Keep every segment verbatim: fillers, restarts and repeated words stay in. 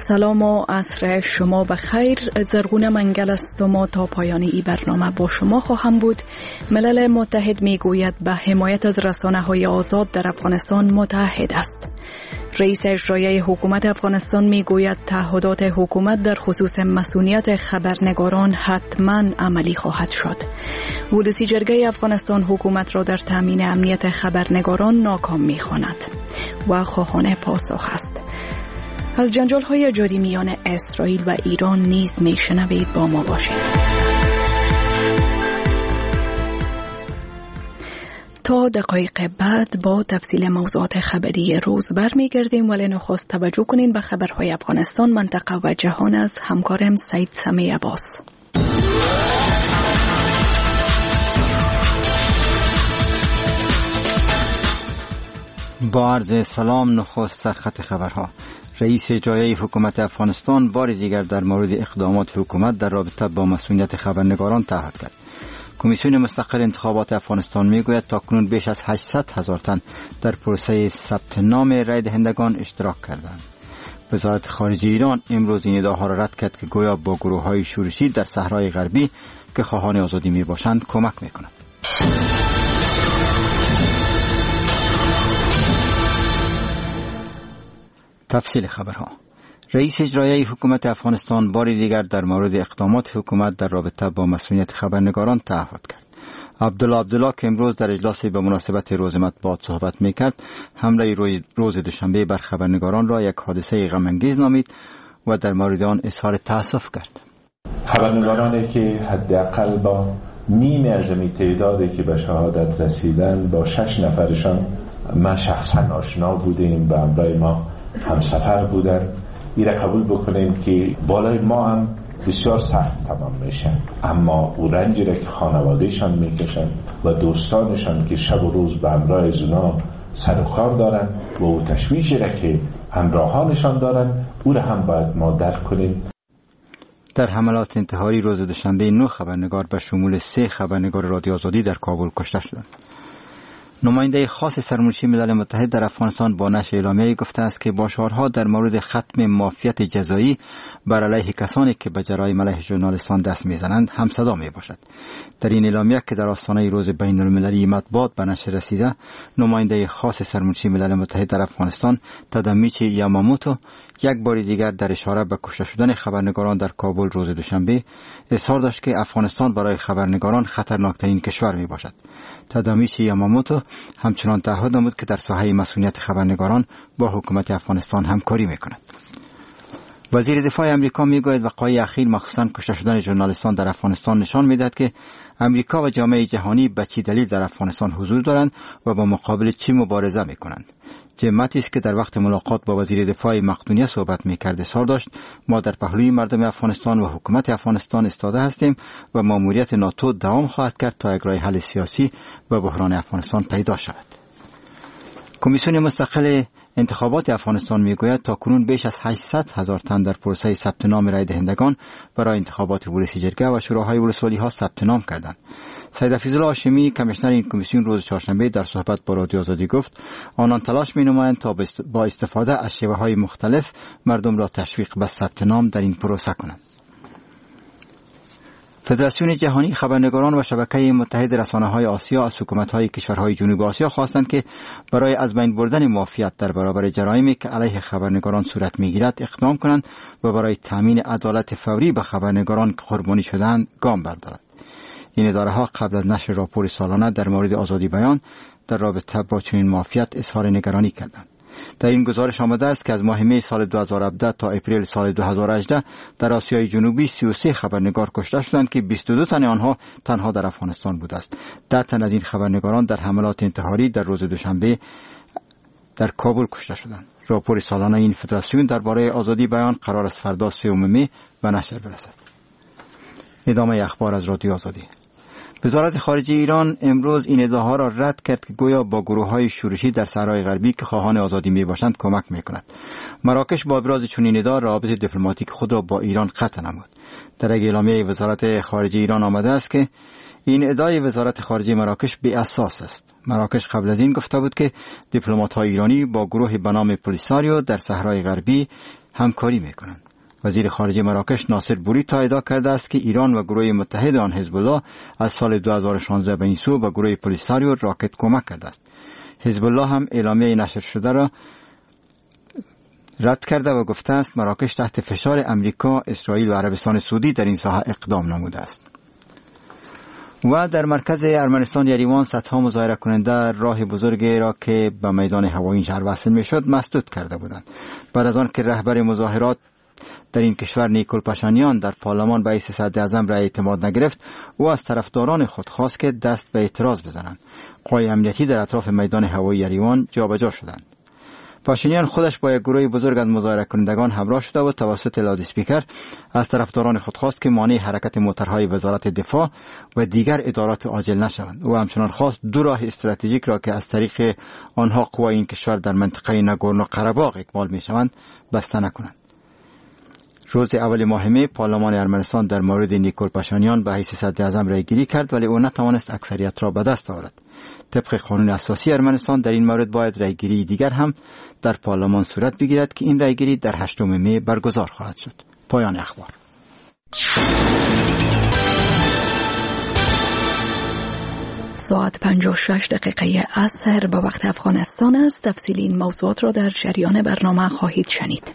سلام و عصر شما بخیر. زرغونه منگل است و ما تا پایان این برنامه با شما خواهم بود. ملل متحد می گوید به حمایت از رسانه های آزاد در افغانستان متحد است. رئیس اجرایی حکومت افغانستان می گوید تعهدات حکومت در خصوص مسئولیت خبرنگاران حتما عملی خواهد شد. ولسی جرگه افغانستان حکومت را در تامین امنیت خبرنگاران ناکام می خواند و خواهان پاسخ است. از جنجال های جاری میان اسرائیل و ایران نیز می شنوید، با ما باشید. تا دقایق بعد با تفصیل موضوعات خبری روز برمیگردیم، ولی نخست توجه کنین به خبرهای افغانستان، منطقه و جهان از همکارم سید سمی عباس. با عرض سلام، نخست سرخط خبرها. رئیس اجرایی حکومت افغانستان بار دیگر در مورد اقدامات حکومت در رابطه با مسئولیت خبرنگاران تعهد کرد. کمیسیون مستقل انتخابات افغانستان میگوید تاکنون بیش از هشتصد هزار تن در پروسه ثبت نام رای دهندگان اشتراک کردند. وزارت خارجه ایران امروز این ادعاها را رد کرد که گویا با گروه‌های شورشی در صحرای غربی که خواهان آزادی میباشند کمک میکنند. تفصیل خبرها. رئیس اجرایی حکومت افغانستان بار دیگر در مورد اقدامات حکومت در رابطه با مسئولیت خبرنگاران تعهد کرد. عبدالله عبدالله که امروز در اجلاسی به مناسبت روز مطبوعات صحبت میکرد، حمله روز دوشنبه بر خبرنگاران را یک حادثه غم انگیز نامید و در مورد آن اظهار تأسف کرد. خبرنگارانی که حداقل با نیم اعظمی تعدادی که به شهادت رسیدن، با شش نفرشان ما شخصا آشنا بودیم، به همراه ما هم سفر بودن. این را قبول بکنیم که بالای ما هم بسیار سخت تمام میشن، اما او رنجی را که خانوادهشان میکشن و دوستانشان که شب و روز به همراه از اونا سر و کار دارن و او تشویشی را که همراهانشان دارن، او را هم باید ما درک کنیم. در حملات انتحاری روز دوشنبه نه خبرنگار به شمول سه خبرنگار رادیو آزادی در کابل کشته شدند. نماینده خاص سرمنشی ملل متحد در افغانستان با نشر اعلامیه‌ای گفته است که باشعارها در مورد ختم معافیت جزایی بر علیه کسانی که به جرایم علیه ژورنالیستان دست میزنند همصدا می باشد. در این اعلامیه که در آستانه روز بین المللی مطبوعات به نشر رسیده، نماینده خاص سرمنشی ملل متحد در افغانستان تادامیچی یاماموتو یک بار دیگر در اشاره به کشته شدن خبرنگاران در کابل روز دوشنبه اظهار داشت که افغانستان برای خبرنگاران خطرناکترین کشور می باشد. تادامیچی یاماموتو همچنان تعهد نمود که در ساحه مسئولیت خبرنگاران با حکومت افغانستان همکاری می کند. وزیر دفاع امریکا میگوید وقایع اخیر مخصوصاً کشته شدن ژورنالیستان در افغانستان نشان میدهد که امریکا و جامعه جهانی به چه دلیل در افغانستان حضور دارند و با مقابل چی مبارزه میکنند. جیم ماتیس که در وقت ملاقات با وزیر دفاع مقدونیه صحبت میکرد اظهار داشت ما در پهلوی مردم افغانستان و حکومت افغانستان ایستاده هستیم و ماموریت ناتو دوام خواهد کرد تا یک راه حل سیاسی به بحران افغانستان پیدا شود. کمیسیون مستقل انتخابات افغانستان میگوید تاکنون بیش از هشتصد هزار تن در پروسه ثبت نام رای دهندگان برای انتخابات ولسی جرگه و شوراهای ولسوالی ها ثبت نام کردند. سید حفیظالله هاشمی کمیشنر این کمیسیون روز چهارشنبه در صحبت با رادیو آزادی گفت آنان تلاش می‌نمایند تا با استفاده از شیوه‌های مختلف مردم را تشویق به ثبت نام در این پروسه کنند. فدراسیون جهانی خبرنگاران و شبکه متحد رسانه‌های آسیا از حکومت‌های کشورهای جنوب آسیا خواستند که برای از بین بردن معافیت در برابر جرایمی که علیه خبرنگاران صورت می‌گیرد اقدام کنند و برای تامین عدالت فوری به خبرنگاران که قربانی شدند گام بردارند. این اداره‌ها قبل از نشر راپور سالانه در مورد آزادی بیان در رابطه با چنین معافیت اظهار نگرانی کردند. در این گزارش آمده است که از ماه می سال دو هزار و هفده تا اپریل سال دو هزار و هجده در آسیای جنوبی سی و سه خبرنگار کشته شدند که بیست و دو تن آنها تنها در افغانستان بوده است. ده تن از این خبرنگاران در حملات انتحاری در روز دوشنبه در کابل کشته شدند. راپور سالانه این فدراسیون درباره آزادی بیان قرار است فردا سوم می به نشر برسد. ادامه اخبار از رادیو آزادی. وزارت خارجه ایران امروز این ادعاها را رد کرد که گویا با گروه‌های شورشی در صحرای غربی که خواهان آزادی میباشند کمک میکند. مراکش با ابراز چنین ادعا روابط دیپلماتیک خود را با ایران قطع نمود. در یک اعلامیه وزارت خارجه ایران آمده است که این ادعای وزارت خارجه مراکش بی اساس است. مراکش قبل از این گفته بود که دیپلمات‌های ایرانی با گروه به نام پولیساریو در صحرای غربی همکاری میکنند. وزیر خارجه مراکش ناصر بوریتا ادعا کرده است که ایران و گروه متحد آن حزب الله از سال دو هزار و شانزده به این سو به گروه پولیساریو راکت کمک کرده است. حزب الله هم اعلامیه نشر شده را رد کرده و گفته است مراکش تحت فشار امریکا، اسرائیل و عربستان سعودی در این ساحه اقدام نموده است. و در مرکز ارمنستان یریوان صدها مظاهره کننده راه بزرگی را که به میدان هوایی شهر وصل میشد مسدود کرده بودند. بعد از آن که رهبر مظاهرات در این کشور نیکول پاشانیان در پارلمان به حیث صدر اعظم رای اعتماد نگرفت، او از طرفداران خود خواست که دست به اعتراض بزنند. قوای امنیتی در اطراف میدان هوایی یریوان جابجا شدند. پاشانیان خودش با یک گروه بزرگ از مظاهره کنندگان همراه شده و توسط لاود اسپیکر از طرفداران خود خواست که مانع حرکت موترهای وزارت دفاع و دیگر ادارات عاجل نشوند. او همچنان خواست دو راه استراتژیک را که از طریق آنها قوای این کشور در منطقه ناگورنو قره‌باغ اکمال میشوند بسته نکنند. روز اول ماه می پارلمان ارمنستان در مورد نیکول پاشانیان به حیث صدر اعظم رای گیری کرد، ولی او نتوانست اکثریت را به دست آورد. طبق قانون اساسی ارمنستان در این مورد باید رای گیری دیگر هم در پارلمان صورت بگیرد که این رای گیری در هشتم می برگزار خواهد شد. پایان اخبار. ساعت پنجاه و شش دقیقه عصر به وقت افغانستان است. تفصیل این موضوعات را در جریان برنامه خواهید شنید.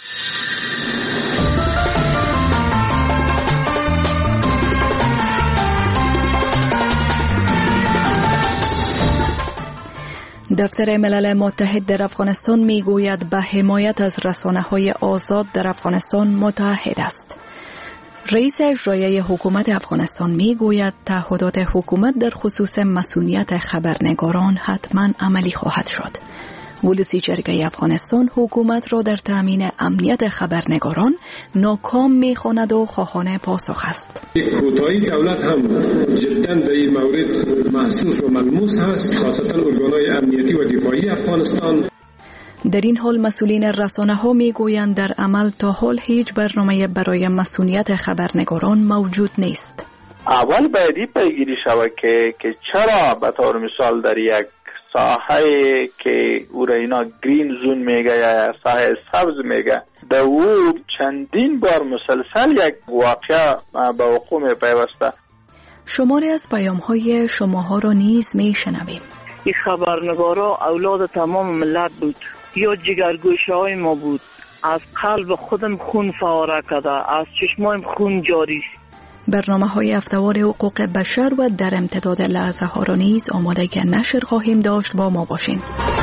دفتر ملل متحد در افغانستان می گوید به حمایت از رسانه‌های آزاد در افغانستان متحد است. رئیس اجرایی حکومت افغانستان می گوید تعهدات حکومت در خصوص مسئولیت خبرنگاران حتما عملی خواهد شد. ولسی جرگه افغانستان حکومت را در تامین امنیت خبرنگاران ناکام می‌خواند و خواهان پاسخ است. کوتاهی دولت هم جدا در این مورد محسوس و ملموس است، خاصتا ارگان‌های امنیتی و دفاعی افغانستان. در این حال مسئولین رسانه‌ها می‌گویند در عمل تا حال هیچ برنامه برای مسئولیت خبرنگاران موجود نیست. اول باید پیگیری شود که که چرا به طور مثال در یک ساحه که او را اینا گرین زون میگه یا ساحه سبز میگه در او چندین بار مسلسل یک واقعه به وقوع میپیوسته. شماری از پیام‌های شماها را نیز میشنویم. این خبرنگارا اولاد تمام ملت بود یا جگرگوشه های ما بود. از قلب خودم خون فواره کرده، از چشمایم خون جاری. برنامه های هفته‌وار حقوق بشر و در امتداد لحظه ها را نیز آماده نشر خواهیم داشت. با ما باشین.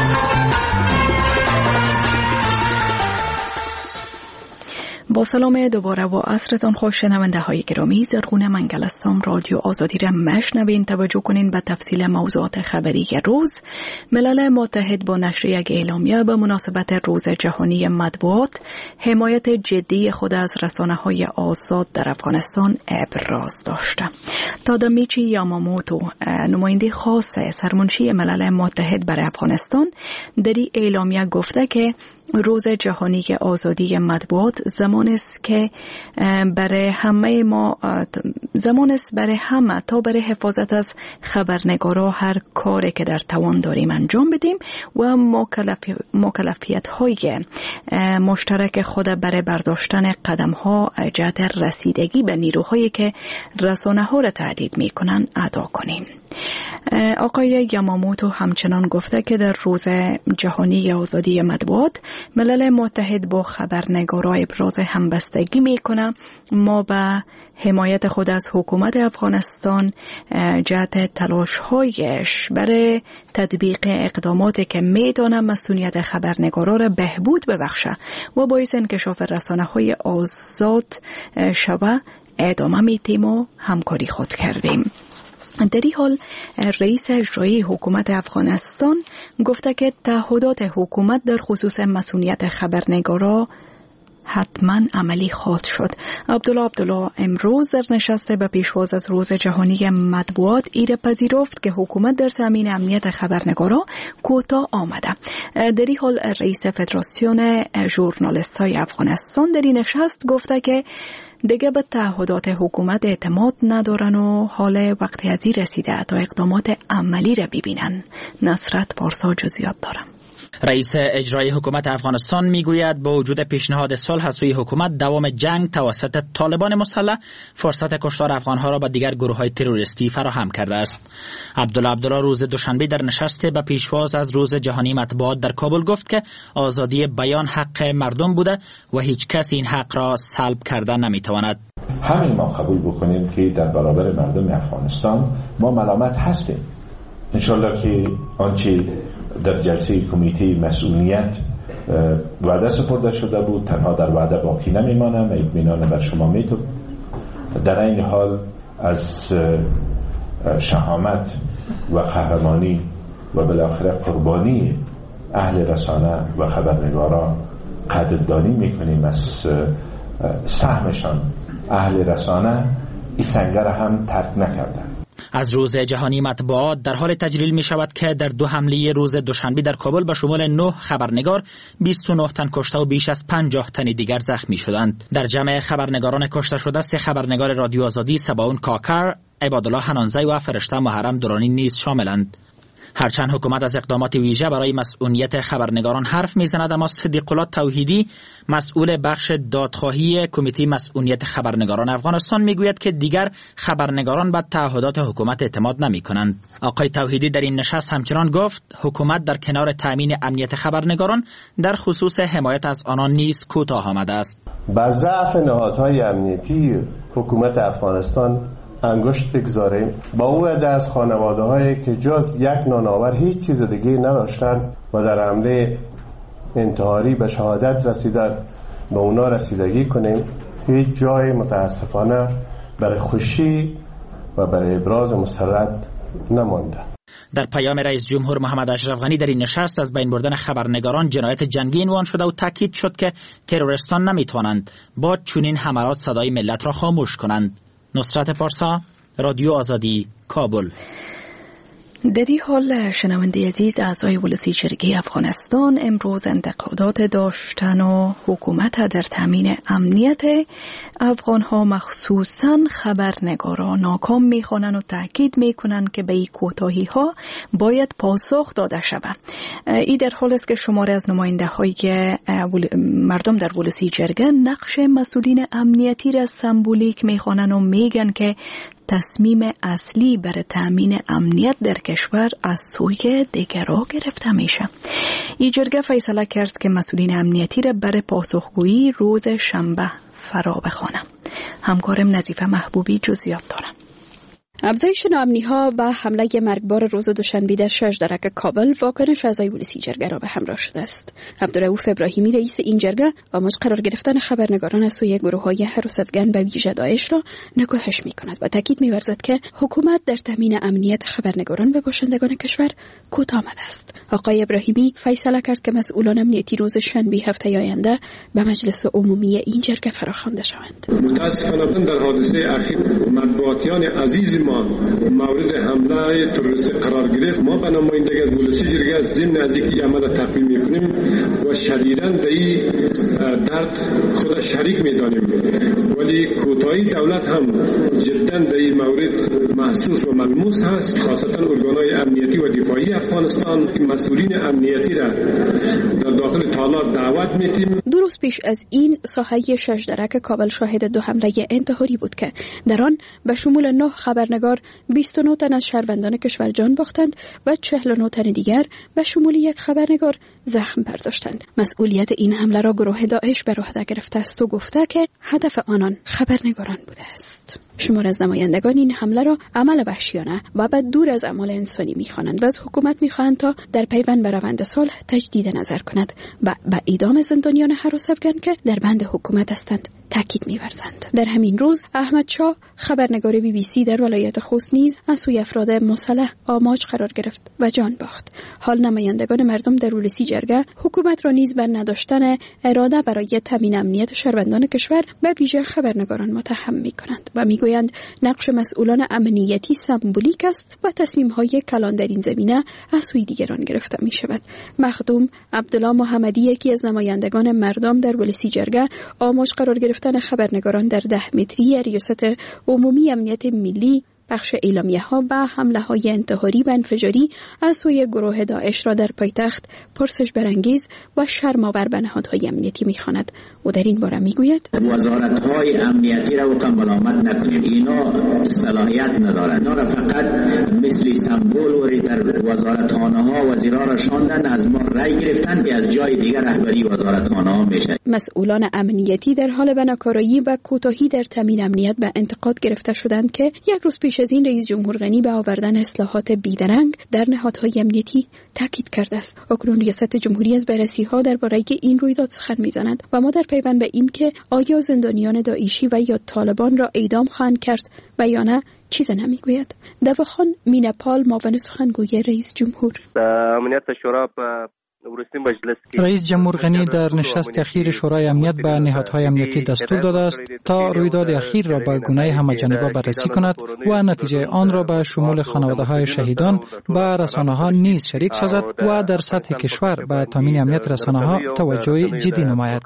با سلام دوباره و عصرتان خوش شنونده های گرامی. زرغون منگلستان رادیو آزادی را مشنوین. توجه کنین به تفصیل موضوعات خبری روز. ملل متحد با نشر یک اعلامیه به مناسبت روز جهانی مطبوعات حمایت جدی خود از رسانه‌های آزاد در افغانستان ابراز داشته. تادامیچی یاماموتو، نماینده خاص سرمنشی ملل متحد برای افغانستان، در این اعلامیه گفته که روز جهانی آزادی مطبوعات زمان است که برای همه ما زمان است برای همه تا برای حفاظت از خبرنگارا هر کاری که در توان داریم انجام بدیم و مکلفیت های مشترک خود برای برداشتن قدم ها جهت رسیدگی به نیروهایی که رسانه ها را تهدید می کنند ادا کنیم. آقای یاماموتو همچنان گفته که در روز جهانی آزادی مطبوعات ملل متحد با خبرنگارا ابراز همبستگی میکنه. ما به حمایت خود از حکومت افغانستان جهت تلاش‌هایش برای تطبیق اقداماتی که میتونه مسئولیت خبرنگارا را بهبود ببخشه و باعث انکشاف رسانه‌های آزاد شوه ادامه میتیم و همکاری خود کردیم. در این حال رئیس اجرایی حکومت افغانستان گفته که تعهدات حکومت در خصوص مسئولیت خبرنگارا حتما عملی خواهد شد. عبدالله عبدالله امروز در نشست به پیشواز از روز جهانی مطبوعات ایره پذیرفت که حکومت در تامین امنیت خبرنگارا کوتاه آمده. در این حال رئیس فدراسیون ژورنالیست‌های افغانستان در این نشست گفته که دیگه به تعهدات حکومت اعتماد ندارن و حال وقت ازی رسیده تا اقدامات عملی را ببینن. نصرت پارسا جزئیات دارم. رئیس اجرایی حکومت افغانستان میگوید با وجود پیشنهاد صلح از سوی حکومت، دوام جنگ توسط طالبان مسلح فرصت کشتار افغانها را به دیگر گروه‌های تروریستی فراهم کرده است. عبدالله عبدالله روز دوشنبه در نشست به پیشواز از روز جهانی مطبوعات در کابل گفت که آزادی بیان حق مردم بوده و هیچ کس این حق را سلب کرده نمیتواند. همین ما قبول بکنیم که در برابر مردم افغانستان ما ملامت هستیم. انشالله که آنچه در جلسه کمیته مسئولیت وعده سپرده شده بود تنها در وعده باقی نمیمانم. اطمینان بر شما میتونم. در این حال از شهامت و قهرمانی و بالاخره قربانی اهل رسانه و خبرنگاران قدردانی میکنیم. از سهمشان اهل رسانه این سنگر هم ترک نکردن. از روز جهانی مطبوعات در حال تجلیل می شود که در دو حمله روز دوشنبه در کابل به شمول نه خبرنگار، بیست و نه تن کشته و بیش از پنجاه تن دیگر زخمی شدند. در جمع خبرنگاران کشته شده سه خبرنگار رادیو آزادی، سباون کاکر، عبادالله حنانزی و فرشته محرم درانی نیز شاملند. هرچند حکومت از اقدامات ویژه برای مسئولیت خبرنگاران حرف میزند، اما صدیق الله توحیدی مسئول بخش دادخواهی کمیته مسئولیت خبرنگاران افغانستان میگوید که دیگر خبرنگاران به تعهدات حکومت اعتماد نمی کنند. آقای توحیدی در این نشست همچنان گفت حکومت در کنار تامین امنیت خبرنگاران در خصوص حمایت از آنان نیز کوتاه آمده است. با ضعف نهادهای امنیتی حکومت افغانستان انگشت بگذاریم. با او عده از خانواده هایی که جز یک نانآور هیچ چیز دیگه نداشتن و در حمله انتحاری به شهادت رسیدن به اونا رسیدگی کنیم. هیچ جای متاسفانه برای خوشی و برای ابراز مسرت نمانده. در پیام رئیس جمهور محمد اشرف غنی در این نشست از بین بردن خبرنگاران جنایت جنگی عنوان شده و تاکید شد که تروریستان نمیتوانند با چنین حملات صدای ملت را خاموش کنند. نصرت پارسا، رادیو آزادی، کابل. در این حال شنونده عزیز، اعضای ولسی جرگه افغانستان امروز انتقادات داشتن و حکومت در تامین امنیت افغانها مخصوصاً خبرنگاران ناکام میخوانند و تاکید میکنند که به این کوتاهی ها باید پاسخ داده شود. این در حال است که شماره از نماینده های مردم در ولسی جرگه نقش مسئولین امنیتی را سمبولیک میخوانند و میگن که تصمیم اصلی برای تامین امنیت در کشور از سوی دیگران گرفته میشه. این جرگه فیصله کرد که مسئولین امنیتی را برای پاسخگویی روز شنبه فرا بخوانه. همکارم نظیفه محبوبی جزئیات داره. افزایش ناامنی‌ها و حمله مرگبار روز دوشنبه در شجرک کابل واکنش اعضای ولسی جرگه را به همراه شده است. عبدالرؤوف ابراهیمی رئیس این جرگه آماج قرار گرفتن خبرنگاران از سوی گروه‌های هراس افغان به ویژه داعش را نکوهش می‌کند و تاکید می‌ورزد که حکومت در تامین امنیت خبرنگاران و باشندگان کشور کوتاه آمده است. آقای ابراهیمی فیصله کرد که مسئولان امنیتی روز شنبه هفته آینده به مجلس عمومی این جرگه فراخوانده شوند. متأسفانه در حادثه اخیر مطبوعاتیان عزیز ما مورد حمله تروریستی قرار گرفت. ما به نمایندگی از ولسی جرگه از ضمن از اینکه عمل تقویم میکنیم و شدیداً در این درد خود شریک میدانیم، ولی کوتاهی دولت هم جدا در این مورد محسوس و ملموس هست. خاصتا ارگانهای امنیتی و دفاعی افغانستان مسئولین امنیتی را در داخل تالار دعوت میتیم. دو روز پیش از این ساحه شجرک کابل شاهد دو حمله انتحاری بود که در آن به شمول نه خبرنگار بیست و نه تن از شهروندان کشور جان باختند و چهل و نه تن دیگر به شمول یک خبرنگار زخم برداشتند. مسئولیت این حمله را گروه داعش بر عهده گرفته است و گفته که هدف آنان خبرنگاران بوده است. شمار از نمایندگان این حمله را عمل وحشیانه و بعد دور از اعمال انسانی می‌خوانند و از حکومت می‌خواهند تا در پیوند به روند صلح تجدید نظر کند و به اعدام زندانیان هراس افغان که در بند حکومت هستند تاکید می‌ورزند. در همین روز احمد شاه خبرنگار بی بی سی در ولایت خوست نیز از سوی افراد مسلح آماج قرار گرفت و جان باخت. حال نمایندگان مردم در ولسی جرگه حکومت را نیز بر نداشتن اراده برای تامین امنیت شهروندان کشور به ویژه خبرنگاران متهم می‌کنند و می‌گویند نقش مسئولان امنیتی سمبولیک است و تصمیم‌های کلان در این زمینه از سوی دیگران گرفته می‌شود. مخدوم عبدالله محمدی یکی از نمایندگان مردم در ولسی جرگه آماج قرار گرفتن خبرنگاران در ده متری ریاست عمومی امنیت ملی پخش اعلامیه ها به حمله های انتحاری و انفجاری از سوی گروه داعش را در پایتخت پرسش برانگیز و شرم‌آور به نهادهای امنیتی می‌خواند. او در این باره میگوید وزارت‌های امنیتی را و ملامت نکنیم، اینا صلاحیت ندارند. اینا را فقط مثل سمبل در وزارتخانه‌ها وزیرا را شاندن، از ما رأی گرفتن که از جای دیگر رهبری وزارتخانه‌ها میشه. مسئولان امنیتی در حال بناکارایی و کوتاهی در تامین امنیت به انتقاد گرفته شدند که یک روز پیش از این رئیس جمهور غنی به آوردن اصلاحات بیدرنگ در نهادهای امنیتی تاکید کرده است. اکنون ریاست جمهوری از بررسی‌ها درباره این رویداد سخن می‌زند و ما در پیوند به این که آیا زندانیان داعشی و یا طالبان را اعدام خواهند کرد و یا نه چیز نمیگوید. دواخان مینپال معاون سخنگوی رئیس جمهور امنیت شورا رئیس جمهور غنی در نشست اخیر شورای امنیت به نهادهای امنیتی دستور داده است تا رویداد اخیر را به گونه همه‌جانبه بررسی کند و نتیجه آن را به شمول خانواده‌های شهیدان به رسانه‌ها نیز شریک سازد و در سطح کشور به تامین امنیت رسانه‌ها توجه جدی نماید.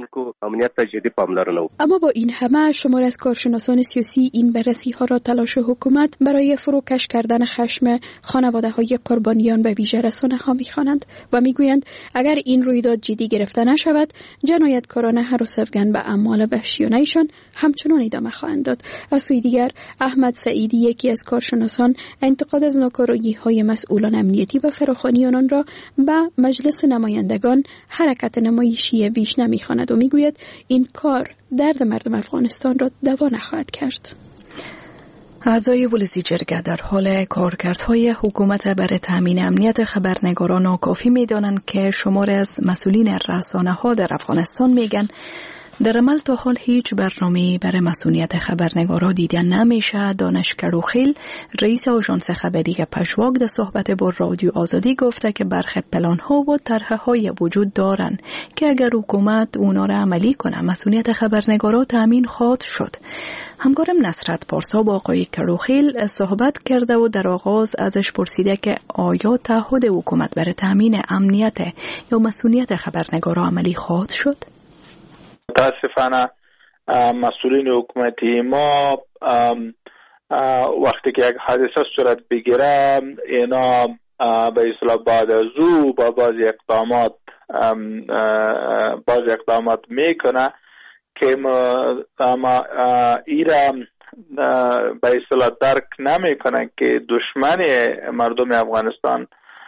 اما با این همه شمار از کارشناسان سیاسی این بررسی‌ها را تلاش حکومت برای فروکش کردن خشم خانواده‌های قربانیان به ویژه رسانه‌ها می‌خوانند و می‌گویند اگر این رویداد جدی گرفته نشود، جنایتکاران هراس افغان به اعمال وحشیانه‌شان همچنان ادامه خواهند داد. از سوی دیگر احمد سعیدی، یکی از کارشناسان، انتقاد از ناکارآیی‌های مسئولان امنیتی و فراخوانی آنان را به مجلس نمایندگان حرکت نمایشی بیش نمی‌خواند و می‌گوید این کار درد مردم افغانستان را دوا نخواهد کرد. اعضای ولسی جرگه در حال کارکردهای حکومت برای تامین امنیت خبرنگاران ناکافی می‌دانند که شمار از مسئولین رسانه‌ها در افغانستان میگن در عمل تا حال هیچ برنامه‌ای برای مسئولیت خبرنگارا دیده نمیشه. دانش کروخیل، رئیس آژانس خبری پژواک، در صحبت با رادیو آزادی گفته که برخی پلان‌ها و طرح‌های وجود دارند که اگر حکومت اونا را عملی کنه مسئولیت خبرنگارا تامین خواهد شد. همکارم نصرت پارسا با آقای کروخیل صحبت کرده و در آغاز ازش پرسیده که آیا تعهد حکومت برای تامین امنیت یا مسئولیت خبرنگارا عملی خواهد شد؟ متاسفانه مسئولین حکومتی ما وقتی که یک حادثه صورت بگیره اینا به اصطلاح بعد از او با بعض اقدامات بعض اقدامات میکنه که ما ایرا به اصطلاح درک نمیکنه که دشمن مردم افغانستان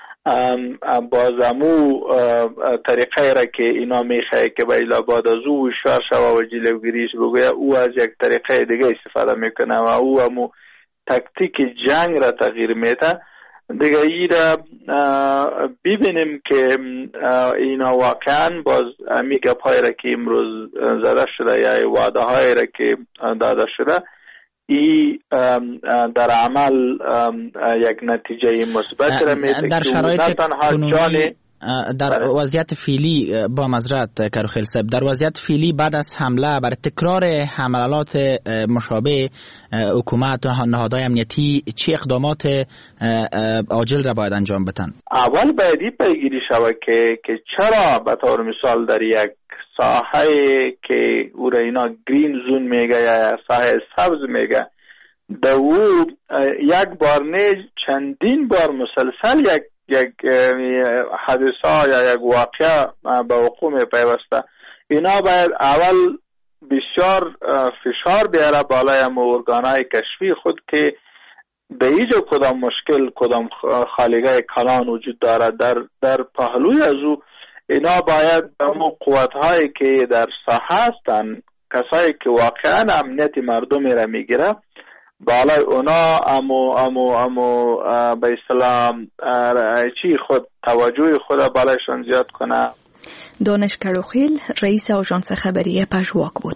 بازمو طریقه را که اینا میخواه که به اصطلاح بعد از او شوار شوا و جلوگیریش بگویه، او از یک طریقه دیگه استفاده میکنه و او همو تکتیک جنگ را تغییر میده. دیگه ای را ببینیم که اینا واقعا باز امی گپ های را که امروز زده شده یا وعده های را که داده شده ای در عمل یک نتیجه مثبت را میده در شرایط کنونی در وضعیت فعلی با معذرت کروخیل صاحب، در وضعیت فعلی بعد از حمله برای تکرار حملات مشابه حکومت و نهادهای امنیتی چی اقدامات عاجل را باید انجام بدن؟ اول باید پیگیری شود که که چرا به طور مثال در یک ساحه که او را اینا گرین زون میگه یا ساحه سبز میگه در او یک بار نه چندین بار مسلسل یک یک حادثه یا یک واقعه به وقوع می پیوسته. اینا باید اول بسیار فشار بیاره بالای ارگانهای کشفی خود که به ایجا کدام مشکل کدام خالیگاه کلان وجود دارد در در پهلوی از او اینا باید همون قوت‌هایی که در ساحه هستن، کسایی که واقعا امنیت مردم را میگیره بالای اونا امو امو امو به اصطلاح چی خود توجه خود بالایشان زیاد کنه. دانش کروخیل، رئیس آژانس خبری پژواک بود.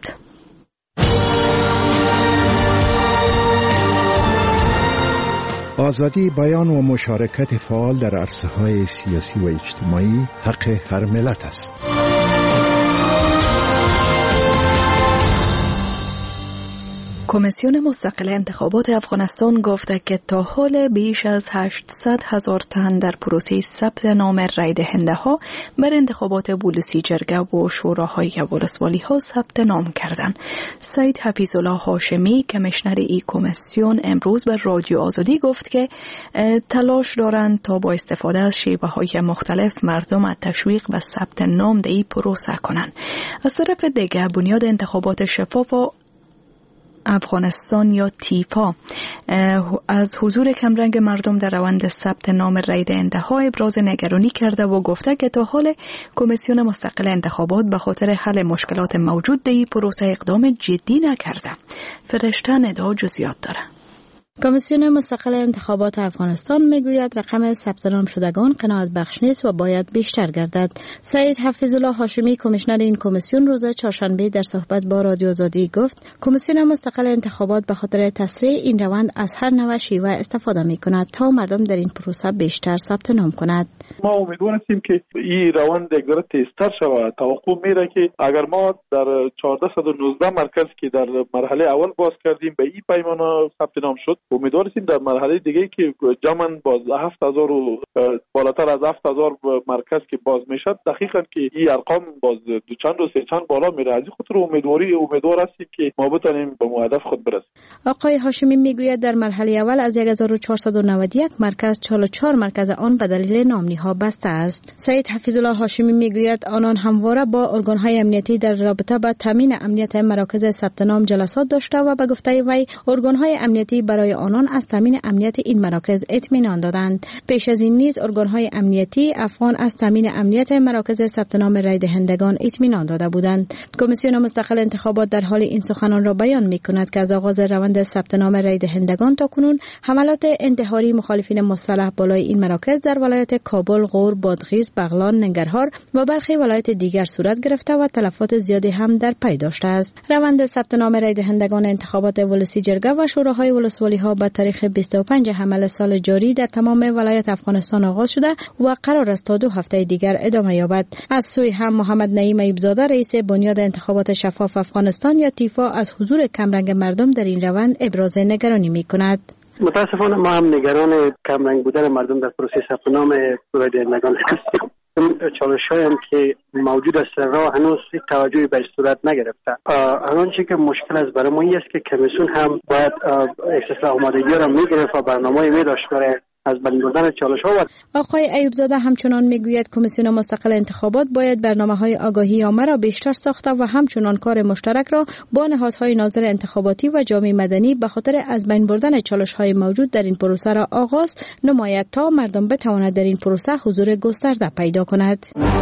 آزادی بیان و مشارکت فعال در عرصه‌های سیاسی و اجتماعی حق هر ملت است. کمیسیون مستقل انتخابات افغانستان گفته که تا حال بیش از هشتصد هزار تن در پروسه ثبت نام رای دهنده ها بر انتخابات بولسی جرگه و شوراهای ولسوالی ها ثبت نام کردند. سید حفیظالله هاشمی کمیشنر این کمیسیون امروز به رادیو آزادی گفت که تلاش دارند تا با استفاده از شیوه های مختلف مردم از تشویق و ثبت نام در این پروسه کنند. از طرف دیگر بنیاد انتخابات شفاف و افغانستان یا تیفا از حضور کمرنگ مردم در روند ثبت نام رای دهنده ها ابراز نگرانی کرده و گفته که تا حال کمیسیون مستقل انتخابات به خاطر حل مشکلات موجود در این پروسه اقدام جدی نکرده. فرشته ندا جزئیات داره. کمیسیون مستقل انتخابات افغانستان میگوید رقم ثبت نام شدگان قناعت بخش نیست و باید بیشتر گردد. سید حفیظالله هاشمی کمیشنر این کمیسیون روز چهارشنبه در صحبت با رادیو آزادی گفت کمیسیون مستقل انتخابات به خاطر تسریع این روند از هر نوع شیوه استفاده میکند تا مردم در این پروسه بیشتر ثبت نام کند. ما امیدوار هستیم که این روند یک ذره تیزتر شود. توقع میره که اگر ما در چهارصد و نوزده مرکز که در مرحله اول باز کردیم به این پیمانه ثبت نام شد، امیدوار هستیم در مرحله دیگه که جمعاً باز هفت هزار و بالاتر از هفت هزار مرکز که باز میشد دقیقاً که این ارقام باز دو چند و سه چند بالا میره. از این خاطر امیدواری امیدوار هستیم که ما بتونیم به هدف خود برسیم. آقای هاشمی میگوید در مرحله اول از یک هزار و چهارصد و نود و یک مرکز چهل و چهار مرکز آن به دلیل نامنی‌ها بسته است. سید حفیظالله هاشمی میگوید آنان همواره با ارگان‌های امنیتی در رابطه با تامین امنیت مراکز ثبت نام جلسات داشته و به گفته وی ارگان‌های امنیتی برای آنان از تامین امنیت این مراکز اطمینان دادند. پیش از این نیز ارگان‌های امنیتی افغان از تامین امنیت مراکز ثبت نام رای دهندگان اطمینان داده بودند. کمیسیون مستقل انتخابات در حال این سخنان را بیان می‌کند که از آغاز روند ثبت نام رای دهندگان تا کنون حملات انتحاری مخالفین مسلح بالای این مراکز در ولایت کابل، غور، بادغیس، بغلان، ننگرهار و برخی ولایت دیگر صورت گرفته و تلفات زیادی هم در پی داشته است. روند ثبت نام رای دهندگان انتخابات ولسی جرگه و شوراهای ولسوالی ها به تاریخ بیست و پنج حمل سال جاری در تمام ولایت افغانستان آغاز شده و قرار است تا دو هفته دیگر ادامه یابد. از سوی هم محمد نعیم ایوبزاده رئیس بنیاد انتخابات شفاف افغانستان یا تیفا از حضور کمرنگ مردم در این روند ابراز نگرانی می‌کند. متاسفانه ما هم نگران کمرنگ بودن مردم در پروسه ثبت نام رای دهندگان هستیم. چالش‌هایی هم که موجود است راه هنوز توجهی به صورت نگرفته. الان چیزی که مشکل است برای ما این است که کمیسیون هم باید احساس آمادگی را می‌گرفت و برنامه‌ای می‌داشت برای از بین بردن چالش‌ها. آقای ایوبزاده همچنان میگوید کمیسیون مستقل انتخابات باید برنامه‌های آگاهی عامه را بیشتر ساخته و همچنان کار مشترک را با نهادهای ناظر انتخاباتی و جامعه مدنی به خاطر از بین بردن چالش‌های موجود در این پروسه را آغاز نماید تا مردم بتواند در این پروسه حضور گسترده پیدا کند.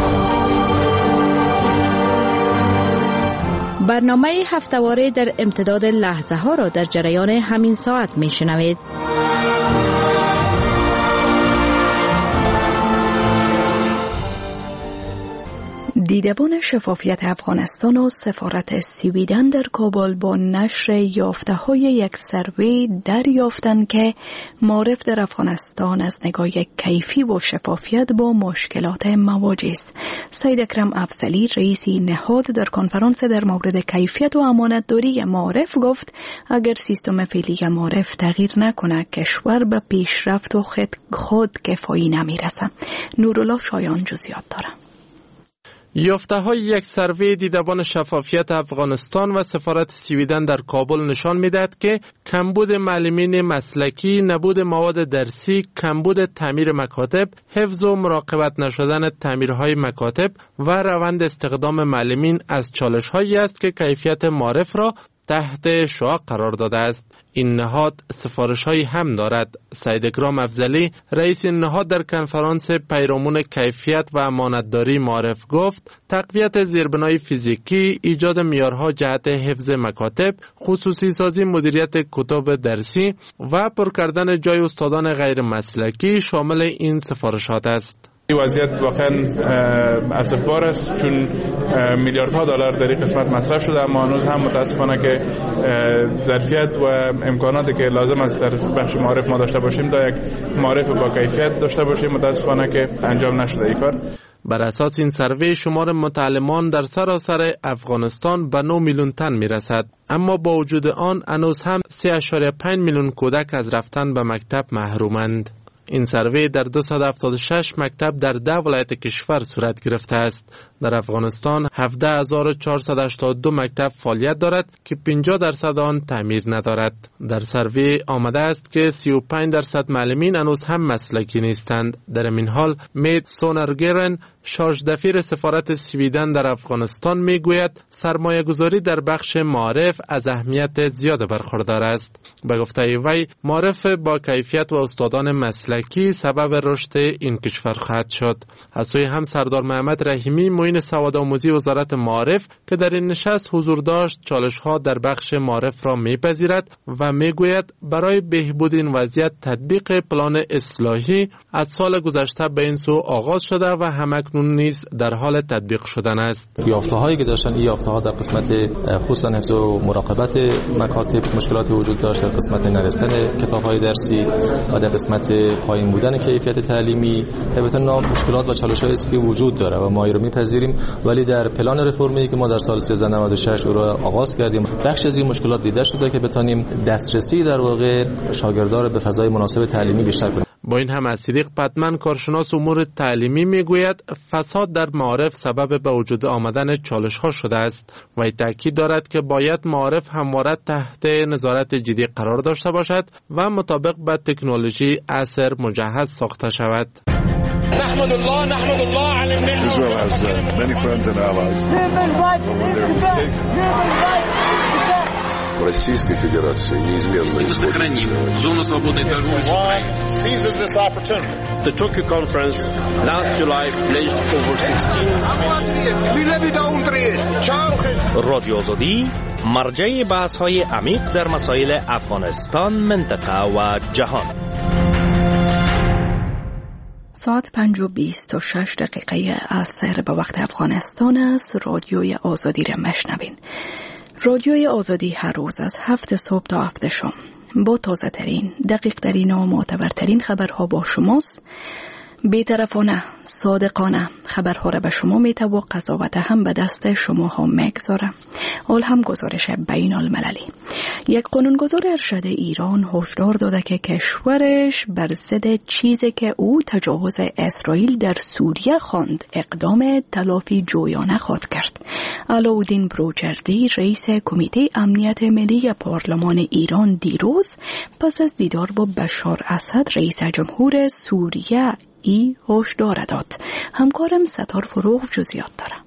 برنامه هفته‌واره در امتداد لحظه ها را در جریان همین ساعت میشنوید. دیدبان شفافیت افغانستان و سفارت سویدن در کابل با نشر یافته های یک سروی دریافتند که معارف در افغانستان از نگاه کیفی و شفافیت با مشکلات مواجه است. سید اکرم افضلی رئیس نهاد در کنفرانس در مورد کیفیت و امانتداری معارف گفت اگر سیستم فعلی معارف تغییر نکنه کشور به پیشرفت و خود کفایی نمیرسه. نورالله شایان جزئیات داره. یافته های یک سروی دیدبان شفافیت افغانستان و سفارت سویدن در کابل نشان می‌دهد که کمبود معلمین مسلکی، نبود مواد درسی، کمبود تعمیر مکاتب، حفظ و مراقبت نشدن تعمیرهای مکاتب و روند استخدام معلمین از چالش‌هایی است که کیفیت معارف را تحت شعاع قرار داده است. این نهاد سفارش‌هایی هم دارد. سید اکرم افضلی رئیس این نهاد در کنفرانس پیرامون کیفیت و امانتداری معارف گفت تقویت زیربنای فیزیکی، ایجاد معیارها جهت حفظ مکاتب، خصوصی سازی مدیریت کتب درسی و پر کردن جای استادان غیر مسلکی شامل این سفارشات است. این وضعیت واقعا اسفبار است چون میلیاردها دلار در این قسمت مصرف شده، اما هنوز هم متاسفانه که ظرفیت و امکاناتی که لازم است در بخش معارف ما داشته باشیم تا یک معارف با کیفیت داشته باشیم متاسفانه که انجام نشده این کار. بر اساس این سروی شمار متعلمان در سراسر افغانستان به نه میلیون تن می رسد. اما با وجود آن هنوز هم سه ممیز پنج میلیون کودک از رفتن به مکتب محرومند. این سروی در دویست و هفتاد و شش مکتب در ده ولایت کشور صورت گرفته است. در افغانستان هفده هزار و چهارصد و هشتاد و دو مکتب فعالیت دارد که پنجاه درصد آن تعمیر ندارد. در سروی آمده است که سی و پنج درصد معلمین هنوز هم مسلکی نیستند. در این حال مید سونرگرن شارژ دفیر سفارت سویدن در افغانستان میگوید سرمایه گذاری در بخش معارف از اهمیت زیاد برخوردار است. به گفته وی معارف با کیفیت و استادان مسلکی سبب رشد این کشور خواهد شد. از سوی هم سردار محمد رحیمی معین سوادآموزی وزارت معارف که در این نشست حضور داشت چالش ها در بخش معارف را میپذیرد و میگوید برای بهبود این وضعیت تطبیق پلان اصلاحی از سال گذشته به این سو آغاز شده و همکنون نیز در حال تطبیق شدن است. یافته هایی که داشتن این یافته ها در قسمت خصوصا حفظ و مراقبت مکاتب مشکلات وجود داشت، در قسمت نرسیدن کتاب های درسی و در قسمت پایین بودن کیفیت تعلیمی. البته مشکلات و چالش های اسکی وجود داره و ما این رو میپذیریم، ولی در پلان رفرمی که ما در سال سیزده نود و شش رو آغاز کردیم بخش از این مشکلات دیده شده که بتونیم دسترسی در واقع شاگردان رو به فضای مناسب تعلیمی بیشتر کنیم. با این هم صدیق پتمن کارشناس امور تعلیمی میگوید فساد در معارف سبب به وجود آمدن چالش ها شده است و تاکید دارد که باید معارف همواره تحت نظارت جدی قرار داشته باشد و مطابق به تکنولوژی عصر مجهز ساخته شود. نحمد الله نحمد الله على النعمة. Israel has uh, many friends and allies. When they're mistaken. Российской Федерации неизменно сохраним зону свободной торговли с Украиной. Seizes this opportunity. The Tokyo conference last July pledged over sixteen رادیو آزادی مرجع بحث‌های عمیق در مسائل افغانستان، منطقه و جهان. ساعت پنج و بیست و شش دقیقه عصر به وقت افغانستان است. رادیوی آزادی را مشنوین. رادیوی آزادی هر روز از هفت صبح تا هفت شام با تازه ترین، دقیق ترین و معتبرترین خبرها با شماست. بی‌طرفانه، صادقانه خبرها را به شما میته و قضاوت هم به دست شما ها میگذاره. حال هم گزارش بین المللی. یک قانونگذار ارشد ایران هشدار داده که کشورش بر ضد چیزی که او تجاوز اسرائیل در سوریه خواند اقدام تلافی جویانه خواهد کرد. علاءالدین بروجردی رئیس کمیته امنیت ملی پارلمان ایران دیروز پس از دیدار با بشار اسد رئیس جمهور سوریه ای هشدار داد. همکارم ستار فروغ جزئیات داره.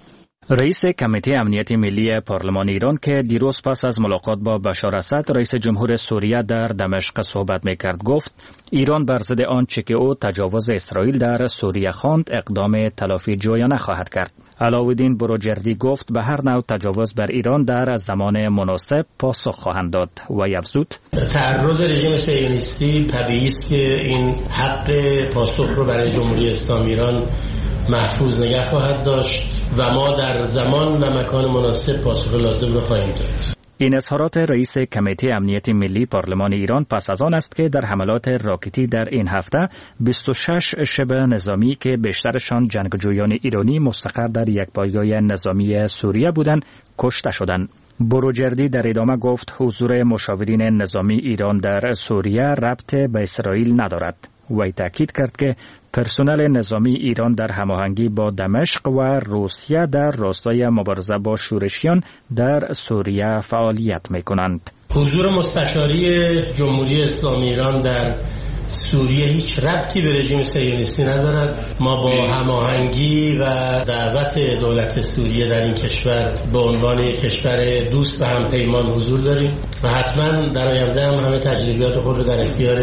رئیس کمیته امنیت ملی پارلمان ایران که دیروز پس از ملاقات با بشار اسد رئیس جمهور سوریه در دمشق صحبت میکرد گفت ایران بر ضد آنچه که او تجاوز اسرائیل در سوریه خواند اقدام تلافی جویانه خواهد کرد. علاءالدین بروجردی گفت به هر نوع تجاوز بر ایران در زمان مناسب پاسخ خواهند داد و افزود تعرض رژیم صهیونیستی طبیعی است که این حق پاسخ رو برای جمهوری اسلامی ایران محفوظ نگه خواهد داشت و ما در زمان و مکان مناسب پاسخ لازم رو خواهیم داد. این اظهارات رئیس کمیته امنیت ملی پارلمان ایران پس از آن است که در حملات راکتی در این هفته بیست و شش شبه نظامی که بیشترشان جنگجویان ایرانی مستقر در یک پایگاه نظامی سوریه بودند کشته شدند. بروجردی در ادامه گفت حضور مشاورین نظامی ایران در سوریه ربط به اسرائیل ندارد و تاکید کرد که پرسنل نظامی ایران در هماهنگی با دمشق و روسیه در راستای مبارزه با شورشیان در سوریه فعالیت می‌کنند. حضور مستشاری جمهوری اسلامی ایران در سوریه هیچ ربطی به رژیم صهیونیستی ندارد. ما با هماهنگی و دعوت دولت سوریه در این کشور به عنوان یک کشور دوست و همپیمان حضور داریم و حتما در آینده هم همه تجربیات خود رو در اختیار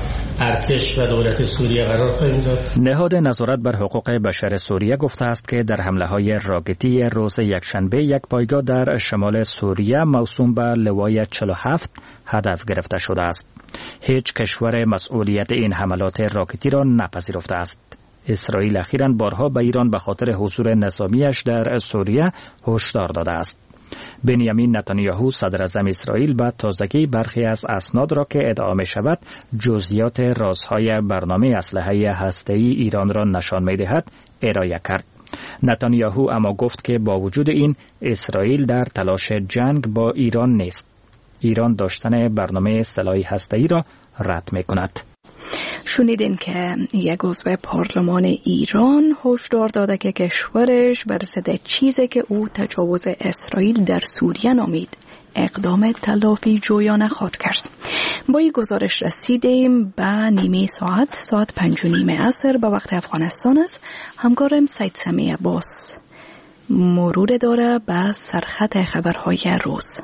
ارتش و دولت سوریه قرار خواهیم داد. نهاد نظارت بر حقوق بشر سوریه گفته است که در حمله‌های راکتی روز یکشنبه یک پایگاه در شمال سوریه موسوم به لوای چهل و هفت هدف گرفته شده است. هیچ کشور مسئولیت این حملات راکتی را نپذیرفته است. اسرائیل اخیراً بارها به ایران به خاطر حضور نظامیش در سوریه هشدار داده است. بنیامین نتانیاهو صدر اعظم اسرائیل به تازگی برخی از اسناد را که ادعا می شود جزئیات رازهای برنامه اسلحه هسته‌ای ایران را نشان می دهد ارائه کرد. نتانیاهو اما گفت که با وجود این اسرائیل در تلاش جنگ با ایران نیست. ایران داشتن برنامه سلاح هسته‌ای را رد می کند. شنیدین که یک عضو پارلمان ایران هشدار داده که کشورش بر ضد چیزی که او تجاوز اسرائیل در سوریه نامید اقدام تلافی جویانه خواهد کرد. با این گزارش رسیدیم به نیمه ساعت ساعت پنج و نیم عصر به وقت افغانستان است. همکارم سید سمی عباس مرور داره به سرخط خبرهای روز.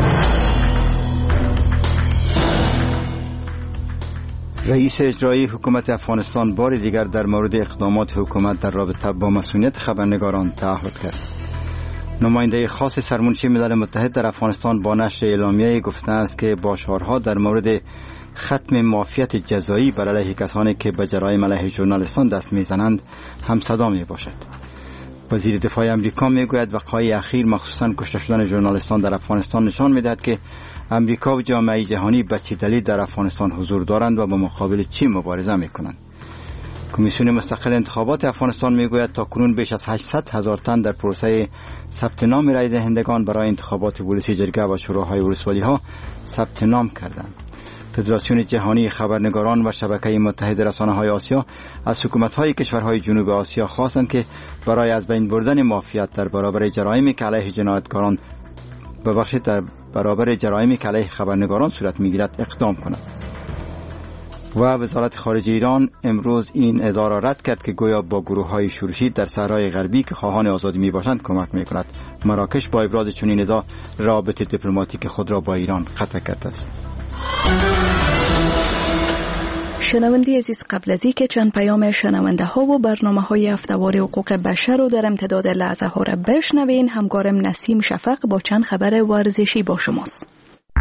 رئیس اجرایی حکومت افغانستان بار دیگر در مورد اقدامات حکومت در رابطه با مسئولیت خبرنگاران تعهد کرد. نماینده خاص سرمنشی ملل متحد در افغانستان با نشر اعلامیه‌ای گفته است که باشهارها در مورد ختم معافیت جزایی بر علیه کسانی که به جرایم علیه ژورنالیستان دست میزنند همصدا می باشد. وزیر دفاع امریکا میگوید وقایع اخیر مخصوصاً کشته شدن ژورنالیستان در افغانستان نشان میدهد که امریکا و جامعه جهانی به چه دلیل در افغانستان حضور دارند و با مقابل چی مبارزه میکنند. کمیسیون مستقل انتخابات افغانستان میگوید تاکنون بیش از هشتصد هزار تن در پروسه ثبت نام رای دهندگان برای انتخابات ولسی جرگه و شوراهای ولسوالی ها ثبت نام کردند. فدراسیون جهانی خبرنگاران و شبکه متحد رسانه‌های آسیا از حکومت‌های کشورهای جنوب آسیا خواستند که برای از بین بردن مافیات در برابر جرایمی که علیه جنایتکاران ببخشید در برابر جرایمی که علیه خبرنگاران صورت می‌گیرد اقدام کنند. و وزارت خارجه ایران امروز این ادعا را رد کرد که گویا با گروه‌های شورشی در صحرای غربی که خواهان آزادی میباشند کمک میکند. مراکش با ابراز چنین ادعا رابطه دیپلماتیک خود را با ایران قطع کرده است. شنوندی عزیز، قبل از اینکه چند پیام شنونده ها و برنامه های هفته‌وار حقوق بشر رو در امتداد لحظه ها را بشنوین، همکارم نسیم شفق با چند خبر ورزشی با شماست.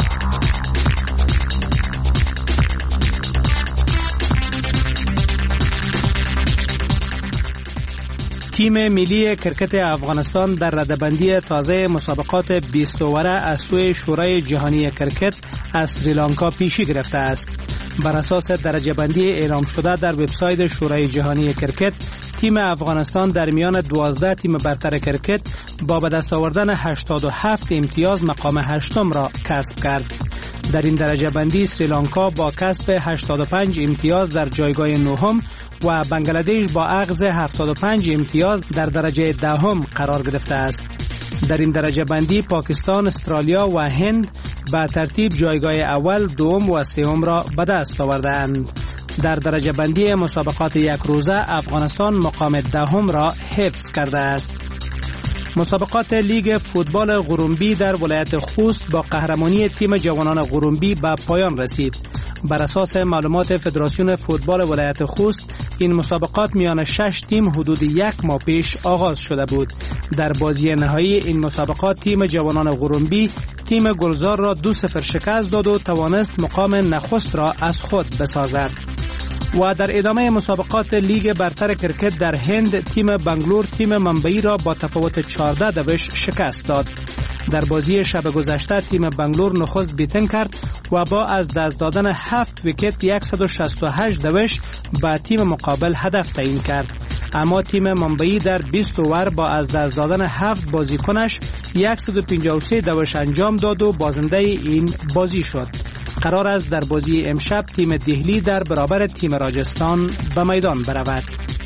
تیم ملی کرکت افغانستان در رده‌بندی تازه مسابقات بیست اوره از سوی شورای جهانی کرکت از سریلانکا پیشی گرفته است. بر اساس درجه بندی اعلام شده در وبسایت شورای جهانی کرکت، تیم افغانستان در میان دوازده تیم برتر کرکت با به دست آوردن هشتاد و هفت امتیاز مقام هشتم را کسب کرد. در این درجه بندی سریلانکا با کسب هشتاد و پنج امتیاز در جایگاه نهم و بنگلادش با اخذ هفتاد و پنج امتیاز در درجه دهم قرار گرفته است. در این درجه بندی پاکستان، استرالیا و هند به ترتیب جایگاه اول، دوم و سوم را به دست آوردند. در درجه بندی مسابقات یک روزه افغانستان مقام دهم را حفظ کرده است. مسابقات لیگ فوتبال قرنبی در ولایت خوست با قهرمانی تیم جوانان قرنبی به پایان رسید. بر اساس معلومات فدراسیون فوتبال ولایت خوست، این مسابقات میان شش تیم حدود یک ماه پیش آغاز شده بود. در بازی نهایی این مسابقات تیم جوانان قرنبی تیم گلزار را دو صفر شکست داد و توانست مقام نخست را از خود بسازد. و در ادامه مسابقات لیگ برتر کرکت در هند، تیم بنگلور تیم منبعی را با تفاوت چهارده دوش شکست داد. در بازی شب گذشته تیم بنگلور نخست بیتن کرد و با از دست دادن هفت ویکت صد و شصت و هشت دوش به تیم مقابل هدف تعیین کرد. اما تیم منبعی در بیست اوور با از دست دادن هفت بازیکنش صد و پنجاه و سه دوش انجام داد و بازنده این بازی شد. قرار است در بازی امشب تیم دهلی در برابر تیم راجستان به میدان برود.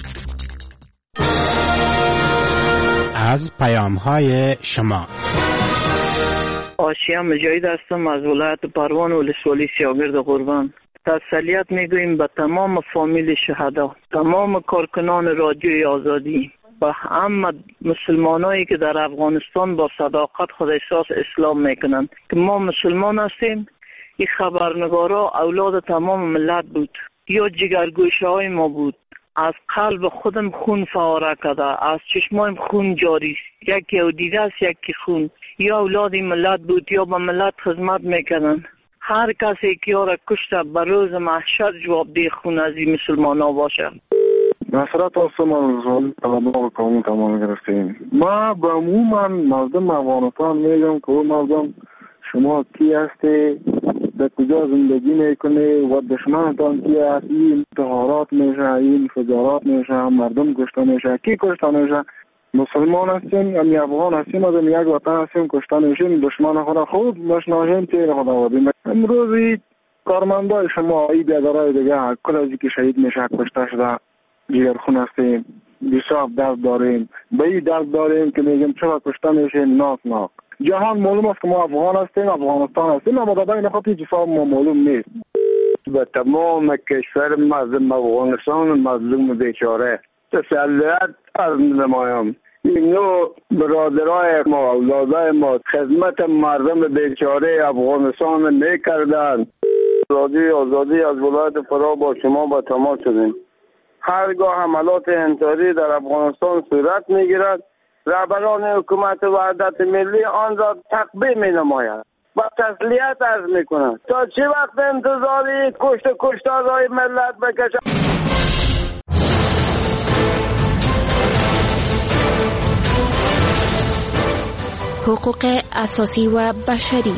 از پیام‌های شما آشیا مجاهد هستم از ولایت پروان ولسوالی سیاگرد قربان. تسلیت میگوییم به تمام فامیل شهدا، تمام کارکنان رادیوی آزادی و همه مسلمانایی که در افغانستان با صداقت خود احساس اسلام میکنند که ما مسلمان هستیم. این خبرنگارا اولاد تمام ملت بود یا جگرگوشه های ما بود. از قلب خودم خون فواره کرده، از چشمایم خون جاری است. یکی یهودی است، یکی خون. یا اولاد ملت بود یا به ملت خدمت میکنن. هر کسی که یارا کشته به روز محشر جوابدهی خون از این مسلمان ها باشه. نصرت هستم از رادیو طلبات کامون تمام گرفتیم. ما به عموما مردم افغانستان میگم که او مردم شما کی هستی، در کجا زندگی میکنه و دشمنتان کی هست، این انتحارات میشه، این فجارات میشه، مردم کشته میشه، کی کشته میشه؟ مسلمان هستیم، یعنی افغان هستیم، از یک وطن هستیم، کشته میشیم، دشمن خدا خود نشناسیم، تیر خدا بودیم. امروز کارمندای شما ای بیادرهای دیگه کل از که شهید میشه، کشته شده، جگرخون هستیم، بسیار درد داریم، به این درد داریم که میگیم چرا کشته میشیم، ناک ناک. جهان معلوم است که ما افغان هستیم، افغانستان هستیم، اما در بین خود هیچ حساب ما معلوم نیست. به تمام کشور مردم افغانستان مظلوم بیچاره تسلیت عرض نمایم. این نوع برادرای ما، اولادای ما خدمت مردم بیچاره افغانستان میکردند. رادیو آزادی از ولایت فرا با شما با تماس شدیم. هرگاه حملات انتحاری در افغانستان صورت میگیرد، رهبران حکومت وحدت ملی آن را تقبیح می نماید و تسلیت عرض می کنند. تا چه وقت انتظاری کشت و کشتارهای ملت بکشند؟ حقوق اساسی و بشری.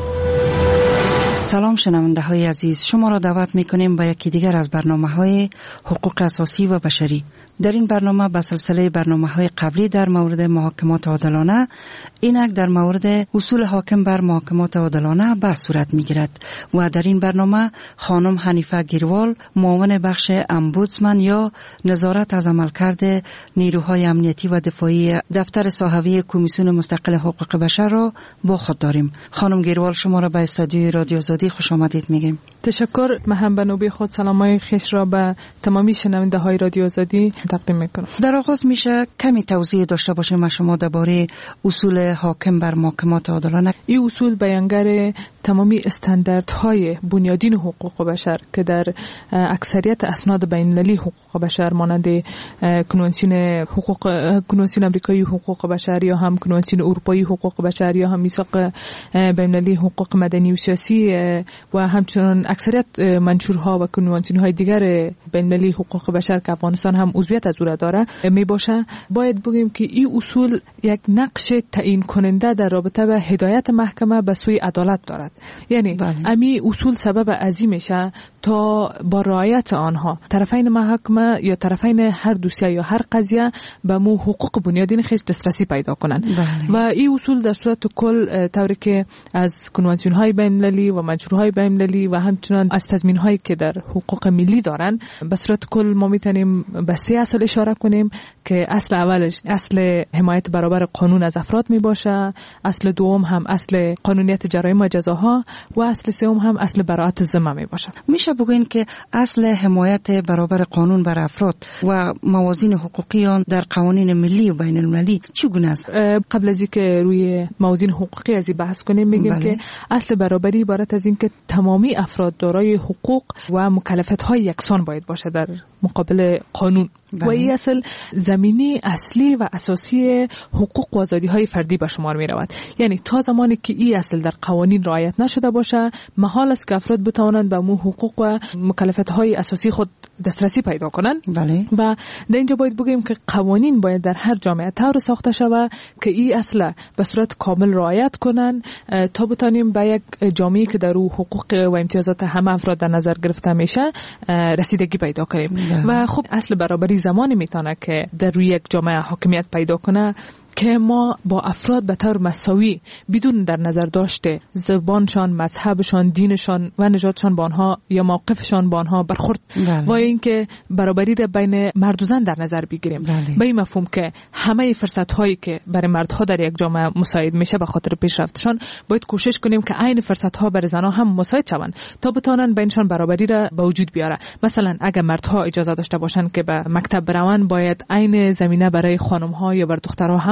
سلام شنونده های عزیز، شما را دعوت می کنیم به یکی دیگر از برنامه های حقوق اساسی و بشری. در این برنامه به سلسله برنامه های قبلی در مورد محاکمات عادلانه، اینک در مورد اصول حاکم بر محاکمات عادلانه بحث صورت می گیرد و در این برنامه خانم حنیفه گیروال، معاون بخش امبودسمن یا نظارت از عملکرد نیروهای امنیتی و دفاعی دفتر صحوی کمیسیون مستقل حقوق بشر را با خود داریم. خانم گیروال، شما را به استودیوی رادیو آزادی خوش آمدید میگیم. تشکر. من هم به نوبه خود سلامای خوش را به تمامی شنونده های رادیو آزادی تقدیم میکنم. در آغاز میشه کمی توضیح داشته باشیم شما درباره اصول حاکم بر محاکمات عادلانه. این اصول بیانگر تمامی استانداردهای بنیادین حقوق بشر که در اکثریت اسناد بین‌المللی حقوق بشر مانند کنوانسیون حقوق کنوانسیون آمریکایی حقوق بشر یا هم کنوانسیون اروپایی حقوق بشر یا هم میثاق بین‌المللی حقوق مدنی و سیاسی و همچنین اکثریت منشورها و کنوانسیون‌های دیگر بین‌المللی حقوق بشر که افغانستان هم عضویت از او داره می باشه، باید بگیم که این اصول یک نقش تعیین کننده در رابطه با هدایت محکمه به سوی عدالت دارد. یعنی امی اصول سبب عظیم میشه تا با رعایت آنها طرفین محکمه یا طرفین هر دوسیه یا هر قضیه به مو حقوق بنیادین خیش دسترسی پیدا کنند. و این اصول در صورت کل طوری که از کنوانسیون های بین‌المللی و منشورهای بین‌المللی و همچنین از تضمین هایی که در حقوق ملی دارن، به صورت کل ما میتونیم به سه اصل اشاره کنیم که اصل اولش اصل حمایت برابر قانون از افراد می باشه، اصل دوم هم اصل قانونیت جرایم و جزاها و اصل سوم هم اصل براءت ذمه می باشه. میشه بگوین که اصل حمایت برابر قانون بر افراد و موازین حقوقی آن در قوانین ملی و بین المللی چگونه است؟ قبل از اینکه روی موازین حقوقی از این بحث کنیم میگیم بله. که اصل برابری عبارت از این که تمامی افراد دارای حقوق و مکلفیت های یکسان باید باشه در مقابل قانون. بله. و این اصل زمینی اصلی و اساسی حقوق و آزادی های فردی به شمار می رود. یعنی تا زمانی که این اصل در قوانین رعایت نشده باشه، محال است که افراد بتوانند به مو حقوق و مکلفیت های اساسی خود دسترسی پیدا کنند. بله. و در اینجا باید بگیم که قوانین باید در هر جامعه طور ساخته شود که این اصل به صورت کامل رعایت کنند تا بتانیم به یک جامعه‌ای که در او حقوق و امتیازات همه افراد در نظر گرفته میشه رسیدگی پیدا کنیم. بله. و خب اصل برابری زمانی میتونه که در روی یک جامعه حاکمیت پیدا کنه که ما با افراد به طور مساوی بدون در نظر داشته زبانشان، مذهبشان، دینشان و نژادشان با آنها یا موقفشان با آنها برخورد بله. و اینکه برابری را بین مرد و زن در نظر بگیریم. بله. به این مفهوم که همه فرصت هایی که برای مردها در یک جامعه مساعد میشه به خاطر پیشرفتشان باید کوشش کنیم که عین فرصت ها برای زنها هم مساعد شوند تا بتوانند بینشان برابری را به وجود بیاره. مثلا اگر مردها اجازه داشته باشند که به مکتب بروند، باید عین زمینه برای خانم ها یا بر دخترها هم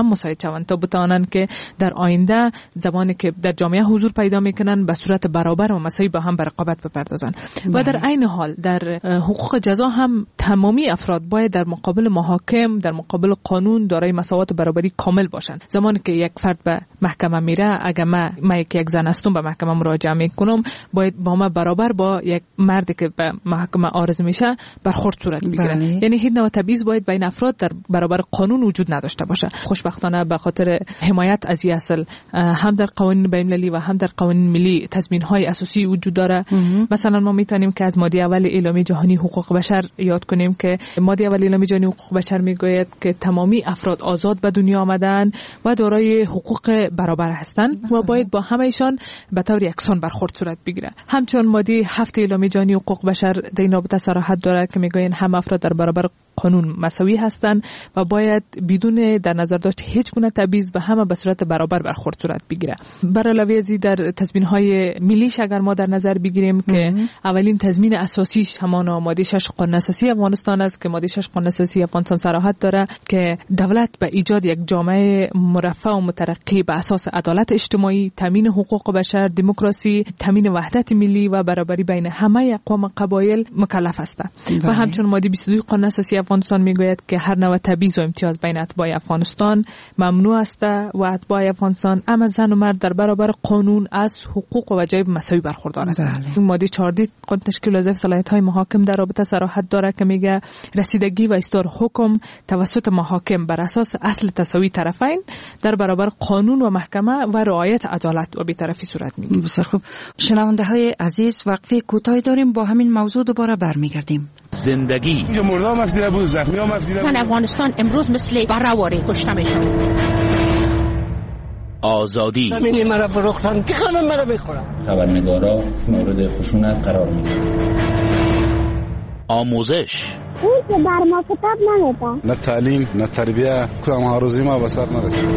مساعد شوند تا بتوانند که در آینده زمانی که در جامعه حضور پیدا میکنن به صورت برابر و مساوی با هم به رقابت بپردازند. و در عین حال در حقوق جزا هم تمامی افراد باید در مقابل محاکم، در مقابل قانون دارای مساوات و برابری کامل باشند. زمانی که یک فرد به محکمه میره، اگر من من یک زن هستم به محکمه مراجعه میکنم، باید با ما برابر با یک مردی که به محکمه عارض میشه برخورد صورت بگیره. بله. یعنی هیچ نوع تبعیض باید بین افراد در برابر قانون وجود نداشته باشه. خوشبختانه به خاطر حمایت از این اصل هم در قوانین بین‌المللی و هم در قوانین ملی تضمین‌های اساسی وجود داره. مثلا ما میتونیم که از ماده اول اعلامیه جهانی حقوق بشر یاد کنیم که ماده اول اعلامیه جهانی حقوق بشر میگوید که تمامی افراد آزاد به دنیا آمدن و دارای حقوق برابر هستند و باید با همه‌شان به طور یکسان برخورد صورت بگیره. همچنین ماده هفت اعلامیه جهانی حقوق بشر در این رابطه صراحت داره که میگوین همه افراد در برابر قانون مساوی هستند و باید بدون در نظر داشت هیچ گونه تبعیض و همه به صورت برابر برخورد صورت بگیره. بر علاوه از در تضمین‌های ملیش اگر ما در نظر بگیریم که اولین تضمین اساسیش همان ماده شش قانون اساسی افغانستان است که ماده شش قانون اساسی افغانستان صراحت داره که دولت به ایجاد یک جامعه مرفه و مترقی به اساس عدالت اجتماعی، تامین حقوق بشر، دموکراسی، تامین وحدت ملی و برابری بین همه اقوام و قبایل مکلف است. و همچنین ماده بیست و دو قانون اساسی افغانستان میگوید که هر نوع تبعیض و امتیاز بین اتباع افغانستان ممنوع است و اتباع افغانستان اما زن و مرد در برابر قانون از حقوق و وجایب مساوی برخوردار هستند. این ماده چهارده قانون تشکیل وظایف صلاحیت‌های محاکم در رابطه صراحت داره که میگه رسیدگی و اصدار حکم توسط محاکم بر اساس اصل تساوی طرفین در برابر قانون و محکمه و رعایت عدالت و بی‌طرفی صورت میگیره. بسیار خوب. شنونده‌های عزیز، وقفه کوتاهی داریم، با همین موضوع دوباره برمیگردیم. زندگی اینجا مردم افدیده بود، زخمی هم افدیده بود. زن افغانستان امروز مثل بره‌واره کشته میشن. آزادی زمینی مرا فروختن که خانم مرا بخورم. خبرنگارا مورد خشونت قرار میگیرن. آموزش اون که بر ما کتاب نمیده. نه تعلیم نه تربیه، کدام هاروزی ما به سر نرسید.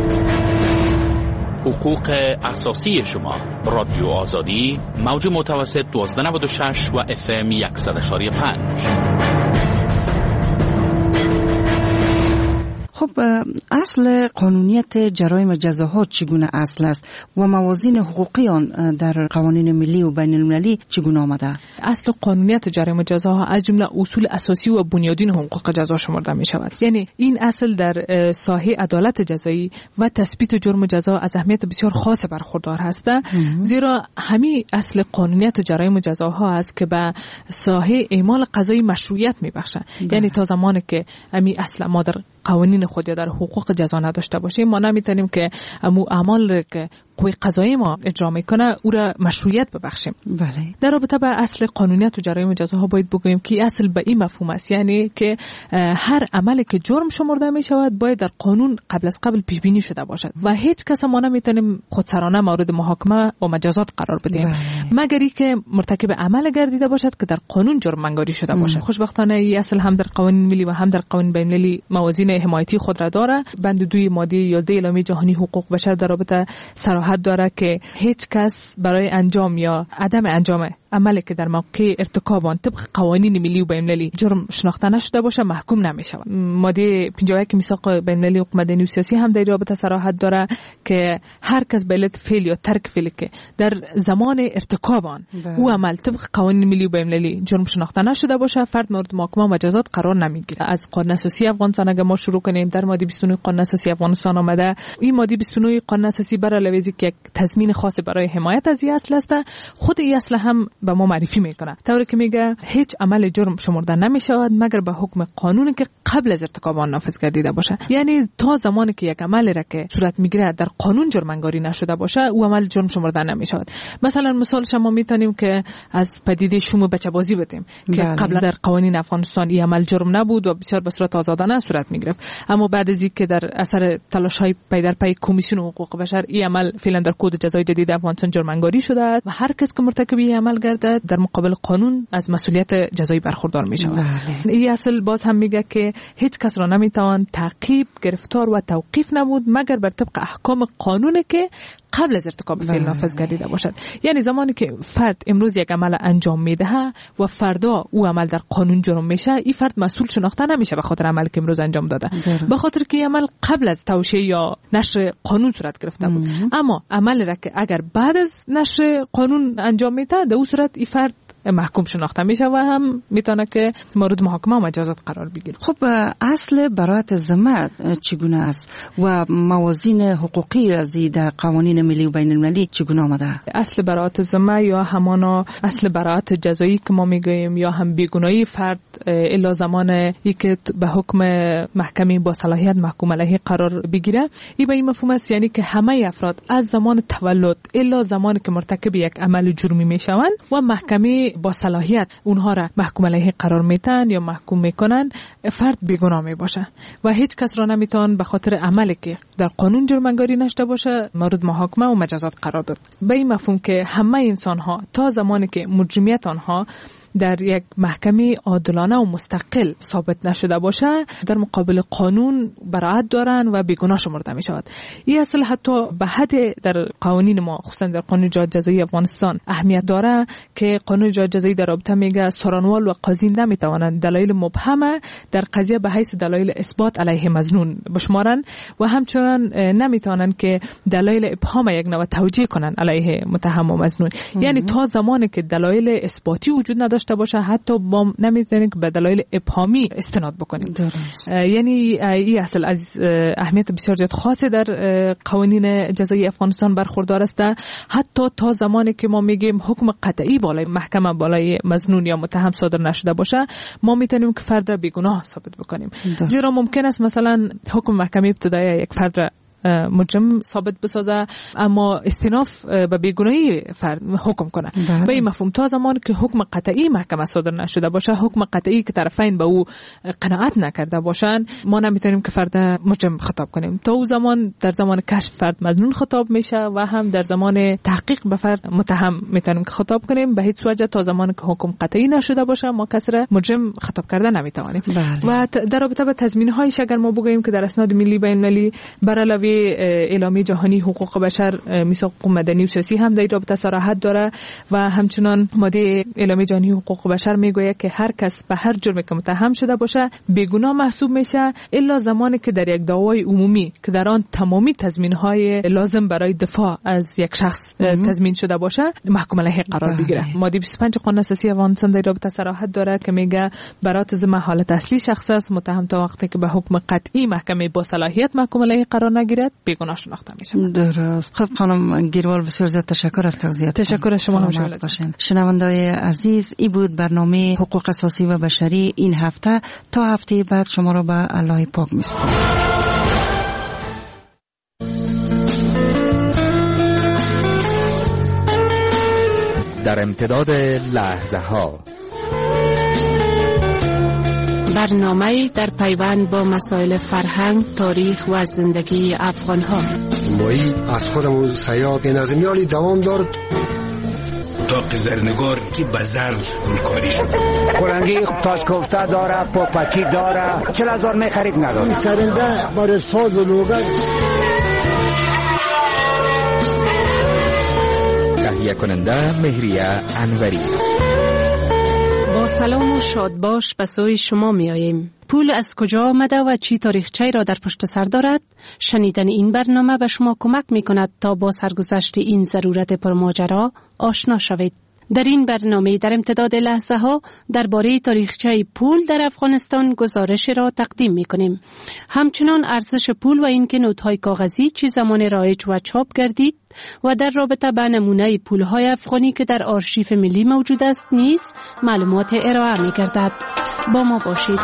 حقوق اساسی شما. رادیو آزادی، موج متوسط دوازده نود و شش و اف ام صد و یک و پنج. خب اصل قانونیت جرایم و جزاها چگونه اصل است و موازین حقوقی آن در قوانین ملی و بین المللی چگونه آمده؟ اصل قانونیت جرایم و جزاها از جمله اصول اساسی و بنیادین حقوق جزا شمرده می شود. یعنی این اصل در ساحه عدالت جزایی و تثبیت جرم و جزا از اهمیت بسیار خاص برخوردار هسته، زیرا همین اصل قانونیت جرایم و جزاها است که به ساحه اعمال قضایی مشروعیت می بخشند. یعنی تا زمانی که همین اصل ما در قوانین خود یا در حقوق جزا نداشته باشیم، ما نمیتونیم که امو اعمال که قوی قضایی ما اجرا میکنه او را مشروعیت ببخشیم. بله. در رابطه با اصل قانونیت و جرایم و جزاها باید بگوییم که اصل به این مفهوم است، یعنی که هر عملی که جرم شمرده می شود باید در قانون قبل از قبل پیش بینی شده باشد و هیچ کس ما نمیتونیم خودسرانه مورد محاکمه و مجازات قرار بدیم مگر اینکه مرتکب عمل گردیده باشد که در قانون جرم منگاری شده باشد. خوشبختانه این اصل هم در قوانین ملی و هم در قوانین بین المللی موازین حمایتی خود را داره. بند دوی ماده یازده اعلامیه جهانی حقوق بشر در رابطه صراحت داره که هیچ کس برای انجام یا عدم انجام عملی که در موقع ارتکاب آن طبق قوانین ملی و بین‌المللی جرم شناخته نشده باشه محکوم نمی‌شود. ماده پنجاه و یک میثاق بین‌المللی حقوق مدنی و سیاسی هم در رابطه صراحت داره که هر کس به علت فعل یا ترک فعلی که در زمان ارتکاب آن او عمل طبق قوانین ملی و بین‌المللی جرم شناخته نشده باشه فرد مورد محاکمه و مجازات قرار نمیگیره. از قانون اساسی افغانستان اگه ما شروع کنیم، در ماده بیست و نه قانون اساسی افغانستان آمده. این ماده بیست و نه قانون اساسی بر علاوه از که یک تضمین خاص برای حمایت از این اصل است، خود این اصل هم به ما معرفی میکنه، طوری که میگه هیچ عمل جرم شمرده نمیشود مگر به حکم قانونی که قبل از ارتکاب آن نافذ گردیده باشه. یعنی تا زمانی که یک عمل را که صورت میگیره در قانون جرم انگاری نشده باشه او عمل جرم شمرده نمیشود. مثلا مثالش ما میتونیم که از پدیده شوم بچه بازی بدیم که قبلا در قوانین افغانستان این عمل جرم نبود و بسیار به صورت آزادانه صورت میگرفت، اما بعد از اینکه در اثر تلاش‌های پی در پی کمیسیون حقوق بشر این عمل فعلا در کد جزای جدید افغانستان جرم انگاری شده است و هر کس که مرتکب این عمل میگردد در مقابل قانون از مسئولیت جزایی برخوردار می شود. این اصل باز هم میگه که هیچ کس را نمیتوان تعقیب، گرفتار و توقیف نمود مگر بر طبق احکام قانونه که قبل از ارتکاب فعل نافذ گردیده باشد. یعنی زمانی که فرد امروز یک عمل انجام میده و فردا او عمل در قانون جرم میشه، این فرد مسئول شناخته نمیشه به خاطر عملی که امروز انجام داده، به خاطر که عمل قبل از توشیح یا نشر قانون صورت گرفته بود. مم. اما عمل را که اگر بعد از نشر قانون انجام میده، در اون صورت این فرد محکوم شناخته میشه و هم میتونه که مورد محاکمه و مجازات قرار بگیره. خب اصل براءت ذمه چگونه است و موازین حقوقی از در قوانین ملی و بین المللی چگونه آمده؟ اصل براءت ذمه یا همانا اصل براءت جزایی که ما میگیم یا هم بیگناهی فرد الا زمان که به حکم محکمه با صلاحیت محکوم علیه قرار بگیره، این به این مفهوم است یعنی که همه افراد از زمان تولد الا زمانی که مرتکب یک عمل جرمی میشوند و محکمه با صلاحیت اونها را محکوم علیه قرار میتن یا محکوم میکنن، فرد بیگناه میباشه و هیچ کس را نمیتون به خاطر عملی که در قانون جرمنگاری نشده باشه مورد محاکمه و مجازات قرار داد. به این مفهوم که همه انسان ها تا زمانی که مجرمیت آنها در یک محکمه عادلانه و مستقل ثابت نشده باشه در مقابل قانون براءت دارن و بیگناه شمرده می شود. این اصل حتی به حد در قوانین ما خصوصا در قانون جنایت جزایی افغانستان اهمیت داره که قانون جنایت جزایی در رابطه میگه سرانوال و قاضی نمی توانند دلایل مبهمه در قضیه به حیث دلایل اثبات علیه مظنون بشمارن و همچنان نمی توانند که دلایل ابهام یک نوع توجیه کنن علیه متهم و مظنون. یعنی تا زمانی که دلایل اثباتی وجود نداشته باشه حتی با نمیتونیم که به دلایل ابهامی استناد بکنیم. یعنی این اصل از اهمیت بسیار زیاد خاصی در قوانین جزایی افغانستان برخوردار است. حتی تا زمانی که ما میگیم حکم قطعی بالای محکمه بالای مظنون یا متهم صادر نشده باشه، ما میتونیم که فرد را بیگناه ثابت بکنیم. زیرا ممکن است مثلا حکم محکمه ابتدایی یک فرد مجرم ثابت بسازه اما استیناف به بیگناهی فرد حکم کنه. به این مفهوم تا زمان که حکم قطعی محکمه صادر نشده باشه، حکم قطعی که طرفین به او قناعت نکرده باشن، ما نمیتونیم که فرد مجرم خطاب کنیم. تا او زمان در زمان کشف فرد مظنون خطاب میشه و هم در زمان تحقیق به فرد متهم میتونیم که خطاب کنیم. به هیچ وجه تا زمان که حکم قطعی نشده باشه ما کسی را مجرم خطاب کرده نمیتوانیم. و در رابطه با تضمین‌هایش اگر ما بگوییم که در اسناد ملی بین المللی بر علاوه اعلامیه جهانی حقوق بشر، میثاق حقوق مدنی و سیاسی هم در این رابطه صراحت داره و همچنان ماده اعلامیه جهانی حقوق بشر میگوید که هر کس به هر جرمی که متهم شده باشه بیگناه محسوب میشه الا زمانی که در یک دعوای عمومی که در آن تمامی تضمین‌های لازم برای دفاع از یک شخص تضمین شده باشه محکوم علیه قرار بگیره. ماده بیست و پنج قانون اساسی افغانستان در این رابطه صراحت داره که میگه براءت ذمه حالت اصلی شخص است، متهم تا وقتی که به حکم قطعی محکمه با صلاحیت محکوم علیه قرار نگیرد بیگناه شناخته میشه. درست. خب خانم گیروال بسیار زیاد تشکر از توضیحات. تشکر از شما هم باشین. شنوندای عزیز، این بود برنامه حقوق اساسی و بشری این هفته. تا هفته بعد شما را به الله پاک میسپارم. در امتداد لحظه ها برنامه در پیوند با مسائل فرهنگ، تاریخ و زندگی افغان ها. مایی از خودمون سیاد نظمیالی دوام دارد. اتاق زرنگار که به زر گلکاری شد. کلنگی تاج کوفته داره، پاپکی داره، چل هزار می خرید نداره. سرنده برای ساز و لوگت. تهیه کننده مهریه انوری. با سلام و شاد باش به سوی شما می آییم. پول از کجا آمده و چی تاریخچه را در پشت سر دارد؟ شنیدن این برنامه به شما کمک می کند تا با سرگذشت این ضرورت پرماجرا آشنا شوید. در این برنامه در امتداد لحظه ها درباره تاریخچه پول در افغانستان گزارش را تقدیم می کنیم. همچنان ارزش پول و اینکه نوت‌های کاغذی چه زمان رایج و چاپ گردید و در رابطه با نمونه پول‌های افغانی که در آرشیف ملی موجود است نیز معلومات ارائه می گردد. با ما باشید.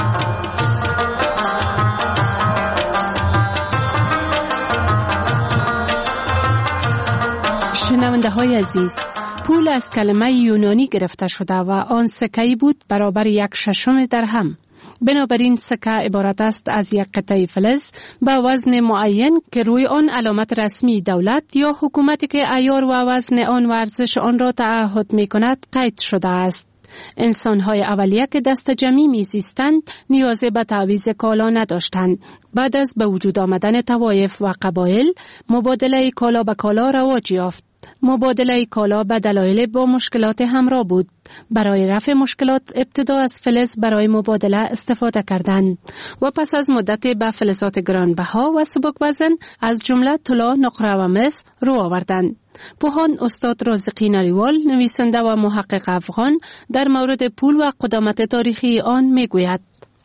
شنونده های عزیز، پول از کلمه یونانی گرفته شده و آن سکه‌ای بود برابر یک ششم درهم. بنابراین سکه عبارت است از یک قطعه فلز با وزن معین که روی آن علامت رسمی دولت یا حکومتی که عیار و وزن آن و ارزش آن را تعهد می کند قید شده است. انسان‌های اولیه که دست جمعی می‌زیستند نیاز به تعویض کالا نداشتند. بعد از به وجود آمدن طوایف و قبایل مبادله کالا به کالا رواج یافت. مبادله کالا به دلایل با مشکلات همراه بود. برای رفع مشکلات ابتدا از فلز برای مبادله استفاده کردند و پس از مدت به فلزات گرانبها و سبک وزن از جمله طلا، نقره و مس رو آوردند. پوهان استاد رازقی نریوال، نویسنده و محقق افغان، در مورد پول و قدامت تاریخی آن میگوید: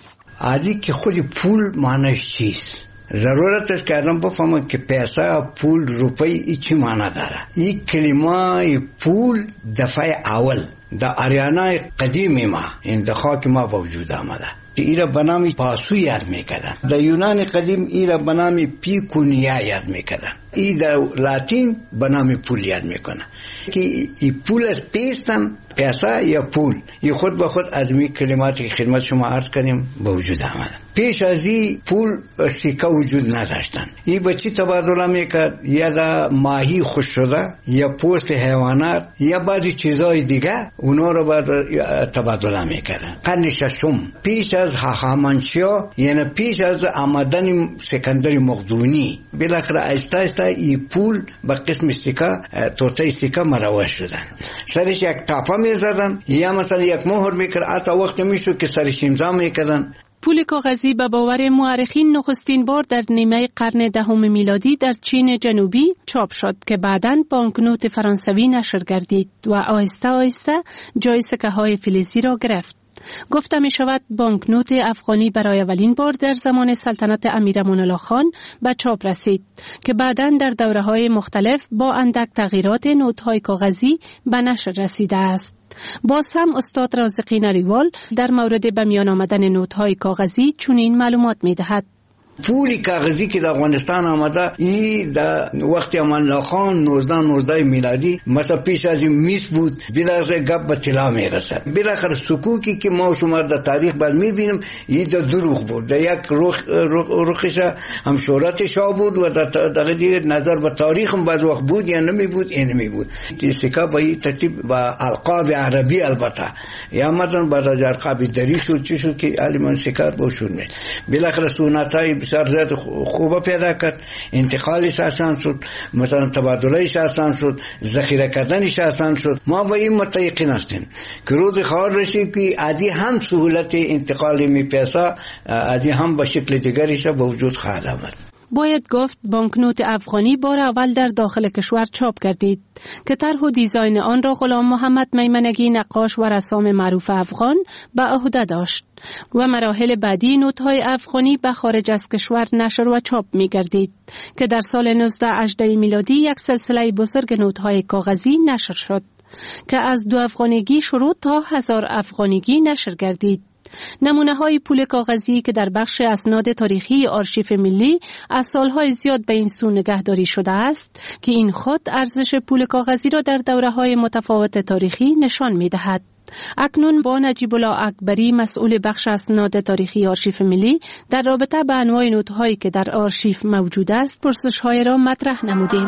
عادی که خود پول معنیش چیست؟ ضرورت است که آدم بفهمه که پیسه، پول، روپی ای چی معنی داره. این کلمه پول دفعه اول در آریانا قدیمی ما این در خاک ما با وجود آمده. ایرا بنامی پاسو یاد میکردن. در یونان قدیم ایرا بنامی پیکونیا یاد میکردن. ای در لاتین بنامی پول یاد میکنه که ای پول از پیستن، پیسه یا پول، ای خود به خود از می کلماتی که خدمت شما عرض کنیم به وجود آمدن. پیش از این پول سکه وجود نداشتن. ای بچی تبادله میکرد یا در ماهی خوش شده یا پوست حیوانات یا بعضی چیزای دیگه اونا رو بعد تبادله میکردن. قرن ششم پیش از هخامنشیا یعنی پیش از آمدن سکندر مقدونی بالاخره آهسته آهسته ای پول به قسم سکه توته سکه مروج شدن. سرش یک تاپه میزدن یا مثلا یک مهر میکرد. حتی وقت میشد که سرش امضا میکردن. پول کاغذی به باور مورخین نخستین بار در نیمه قرن دهم میلادی در چین جنوبی چاپ شد که بعداً بانکنوت فرانسوی نشر گردید و آهسته آهسته جای سکه های فلزی را گرفت. گفته می شود بانکنوت افغانی برای اولین بار در زمان سلطنت امیر امان الله خان به چاپ رسید که بعداً در دوره‌های مختلف با اندک تغییرات نوت‌های کاغذی به نشر رسیده است. باز هم استاد رازقی نریوال در مورد به میان آمدن نوت‌های کاغذی چنین معلومات می‌دهد: پولی کاغذی که در افغانستان آمده ای در وقت امان الله خان نوزده نوزده میلادی مثلا پیش از این میس بود، بالاخره گپ به طلا میرسد. بالاخره سکوکی که ما شما در تاریخ بعد میبینیم این در دروغ بود. در یک رخ رخش هم شهرت شاه بود و در دیگه نظر به تاریخ هم بعض وقت بود یا نمی بود این نمی بود. سکه با این ترتیب با القاب عربی البته یا مثلا بعد از القاب دری شد چی شد که علمان سکر باشون می بالاخره سنتای بسیار زیاد خوبه پیدا کرد. انتقالش آسان شد، مثلا تبادلهش آسان شد، ذخیره کردنش آسان شد. ما با این متقین هستیم که روز خواهد رسید که عادی هم سهولت انتقال می پیسه عادی هم به شکل دیگریش به وجود خواهد آمد. باید گفت بانکنوت افغانی بار اول در داخل کشور چاپ گردید که طرح و دیزاین آن را غلام محمد میمنگی نقاش و رسام معروف افغان به عهده داشت و مراحل بعدی نوت‌های افغانی به خارج از کشور نشر و چاپ می گردید که در سال نوزده هجده میلادی یک سلسله بزرگ نوت‌های کاغذی نشر شد که از دو افغانیگی شروع تا هزار افغانیگی نشر گردید. نمونه های پول کاغذی که در بخش اسناد تاریخی آرشیف ملی از سالهای زیاد به این سو نگهداری شده است که این خود ارزش پول کاغذی را در دوره های متفاوت تاریخی نشان می دهد. اکنون با نجیب الله اکبری مسئول بخش اسناد تاریخی آرشیف ملی در رابطه با انواع نوت‌هایی که در آرشیف موجود است پرسش‌های را مطرح نمودیم.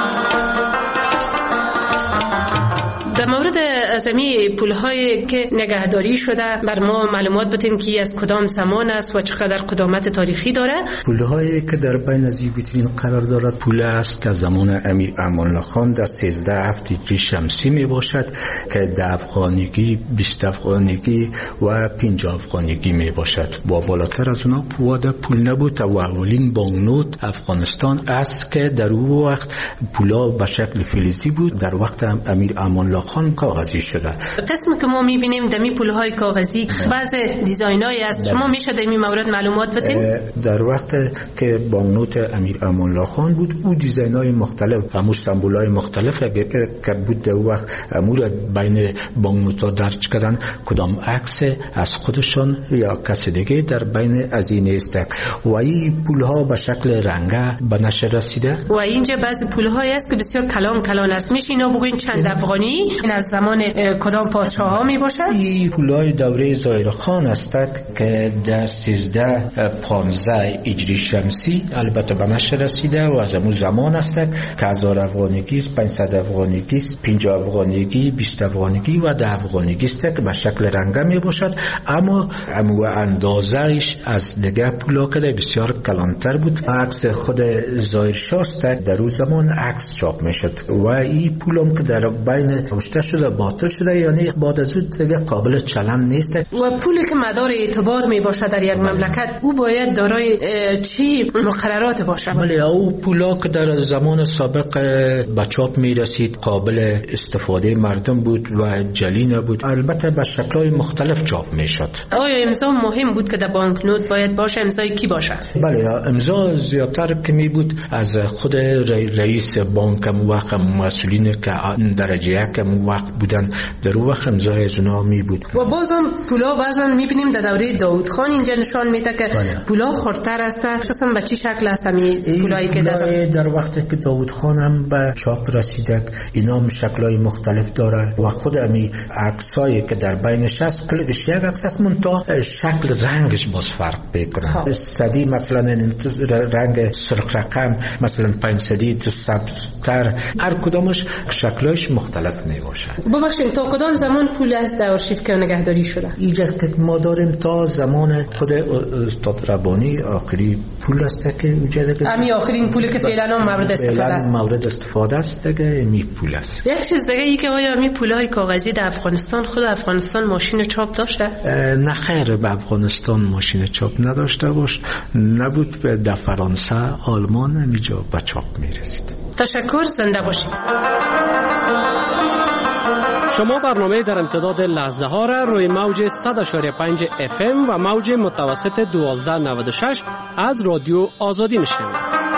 در مورد ازمی پول‌هایی که نگهداری شده بر ما معلومات بدین که از کدام زمان است و چقدر قدامت تاریخی داره؟ پول‌هایی که در بین از ویترین قرار دارد پول است که زمان امیر امان الله خان در سیزده هفته شمسی می باشد که ده افغانیگی، بیست افغانیگی و پنجاه افغانیگی می باشد. با بالاتر از اونا پول پول نبود و اولین بانکنوت افغانستان است که در اون وقت پولا به شکل فلزی بود. در وقت امیر امان الله خان کاغذی شده. قسمی که ما می‌بینیم دمی پول‌های کاغذی بعض دیزاین‌هایی است. شما میشه در این مورد معلومات بدین؟ در وقت که بانکنوت امیر امان الله خان بود او دیزاین‌های مختلف و سمبول‌های مختلف که بود در وقت امور بین بانکنوت‌ها درج کردن کدام عکس از خودشان یا کس دیگه در بین از این است و این پول‌ها به شکل رنگه به نشر رسیده. و اینجا بعضی پول‌هایی است که بسیار کلان کلان است. میشه اینا بگوین چند افغانی این از زمان کدام پادشاه ها می باشد؟ این پولای دوره ظاهر خان است که در سیزده پانزده هجری شمسی البته به نشر رسیده و از امون زمان است که هزار افغانیگی است، پانصد افغانیگی است، پنجاه افغانیگی، بیست افغانیگی و ده افغانیگی است که به شکل رنگه می باشد، اما امو اندازهش از دیگه پولا که بسیار کلانتر بود. عکس خود ظاهر شاه است در اون زمان عکس چاپ می شد و این پولم که در بین کشته شده باطل شده، یعنی بعد از اون دیگه قابل چلن نیست. و پولی که مدار اعتبار می باشد در یک مملکت او باید دارای چی مقررات باشد؟ بله، او پولا که در زمان سابق به چاپ می رسید قابل استفاده مردم بود و جلی نبود، البته به شکل‌های مختلف چاپ می شد. آیا امضا مهم بود که در بانکنوت باید باشه؟ امضای کی باشد؟ بله، امضا زیادتر که می بود از خود رئیس بانک موقع، مسئولین که درجه یک وقت بودن در اون وقت امضای از اونها می بود. و بازم پولا بعضا می بینیم در دوره داوود خان اینجا نشان میده که بله. پولا خردتر است. قسم به چی شکل است این پولایی که در در وقتی که داوود خان هم به چاپ رسیده اینا هم شکل‌های مختلف داره و خود امی عکسایی که در بینش هست کلش یک عکس است منتها شکل رنگش باز فرق میکنه. صدی مثلا رنگ سرخ رقم، مثلا پنج صدی تو سبزتر، هر کدامش شکلش مختلف می باشد. ببخشید تا کدام زمان پول از در آرشیو که نگهداری شده؟ اینجا که ما داریم تا زمان خود استاد ربانی آخری پول است که وجود امی آخرین پولی که فعلا مورد استفاده است. مورد استفاده است دیگه می پول است. یک چیز دیگه ای که آیا می پولای کاغذی در افغانستان، خود افغانستان ماشین چاپ داشته؟ نه خیر، به افغانستان ماشین چاپ نداشته باش، نبود. به در فرانسه، آلمان اینجا به چاپ می رسید. تشکر، زنده باشید. شما برنامه در امتداد لحظه ها را روی موج صد و پنج اف ام و موج متوسط دوازده نود و شش از رادیو آزادی میشنوید.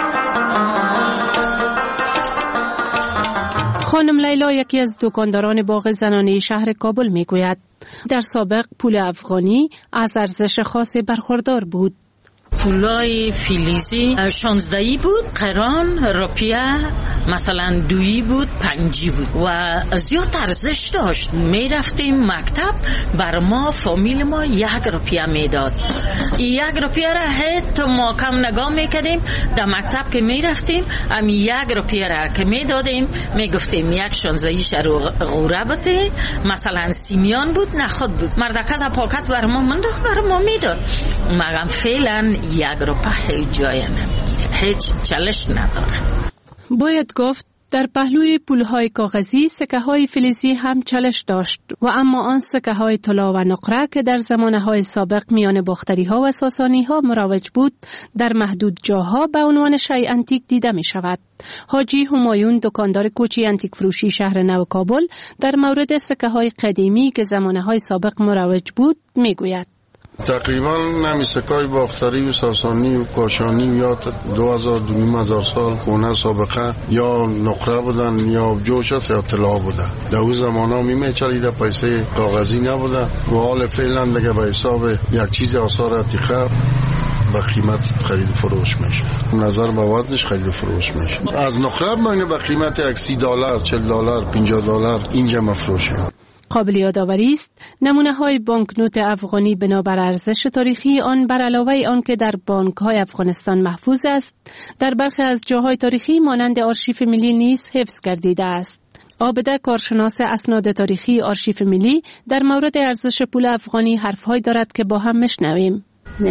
خانم لیلا یکی از دکانداران باغ زنانه شهر کابل میگوید در سابق پول افغانی از ارزش خاصی برخوردار بود. پولای فیلیزی شانزدهی بود، قران روپیه مثلا دویی بود، پنجی بود و زیاد ارزش داشت. می رفتیم مکتب، بر ما فامیل ما یک روپیه میداد. یک روپیه را هیت ما کم نگاه میکردیم. در مکتب که می رفتیم امی یک روپیه را که میدادیم میگفتیم یک شانزدهیش رو غوره بده، مثلا سیمیان بود، نخود بود. مردکه در پاکت بر ما منداخت، بر ما میداد. مگم فعلا یک روپه هیچ جای نمیگیره، هیچ چالش نداره. باید گفت در پهلوی پولهای کاغذی سکه های فلزی هم چالش داشت و اما آن سکه های طلا و نقره که در زمانه های سابق میان باختری ها و ساسانی ها مروج بود در محدود جاها به عنوان شیء انتیک دیده می شود. حاجی همایون دکاندار کوچی انتیک فروشی شهر نو کابل در مورد سکه های قدیمی که زمانه های سابق مروج بود می گوید. تقریبا نمی سکای باختری و ساسانی و کاشانی یا دو هزار دو نیم هزار سال خونه سابقه یا نقره بودن یا جوش است یا طلا بوده. در اون زمان ها می میچلیده، پیسه کاغذی نبوده و حال فعلا دیگه به حساب یک چیز آثار عتیقه به قیمت خرید فروش میشه، نظر به وزنش خرید فروش میشه. از نقره بینه به قیمت یک سی دلار، چهل دلار، پنجاه دلار اینجا مفروشه. قابل یادآوری است نمونه های بانکنوت افغانی بنابر ارزش تاریخی آن بر علاوه آن که در بانک های افغانستان محفوظ است، در برخی از جاهای تاریخی مانند آرشیو ملی نیز حفظ گردیده است. عابده کارشناس اسناد تاریخی آرشیو ملی در مورد ارزش پول افغانی حرف‌هایی دارد که با هم میشنویم.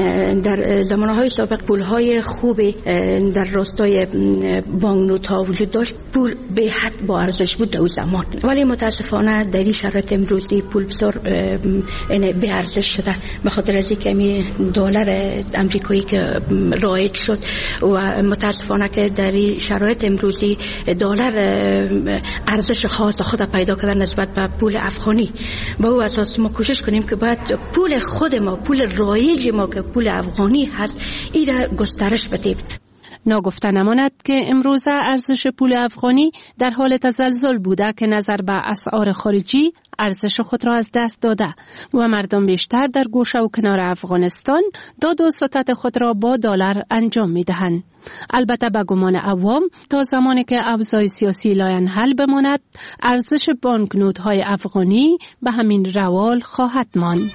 در زمانهای سابق پولهای خوبی در راستای بانکنوت ها وجود داشت. پول به حد با ارزش بود در اون زمان، ولی متاسفانه در این شرایط امروزی پول بسیار به ارزش شده به خاطر از اینکه می دلار امریکایی که رایج شد و متاسفانه که در این شرایط امروزی دلار ارزش خاص خود پیدا کرده نسبت به پول افغانی. با او اساس ما کوشش کنیم که باید پول خود ما، پول رایج ما که پول افغانی هست، این را گسترش بدیم. ناگفته نماند که امروزه ارزش پول افغانی در حال تزلزل بوده که نظر به اسعار خارجی ارزش خود را از دست داده و مردم بیشتر در گوشه و کنار افغانستان داد و ستد خود را با دلار انجام می دهند. البته به گمان عوام تا زمانی که اوضاع سیاسی لاینحل بماند ارزش بانکنوت‌های افغانی به همین روال خواهد ماند.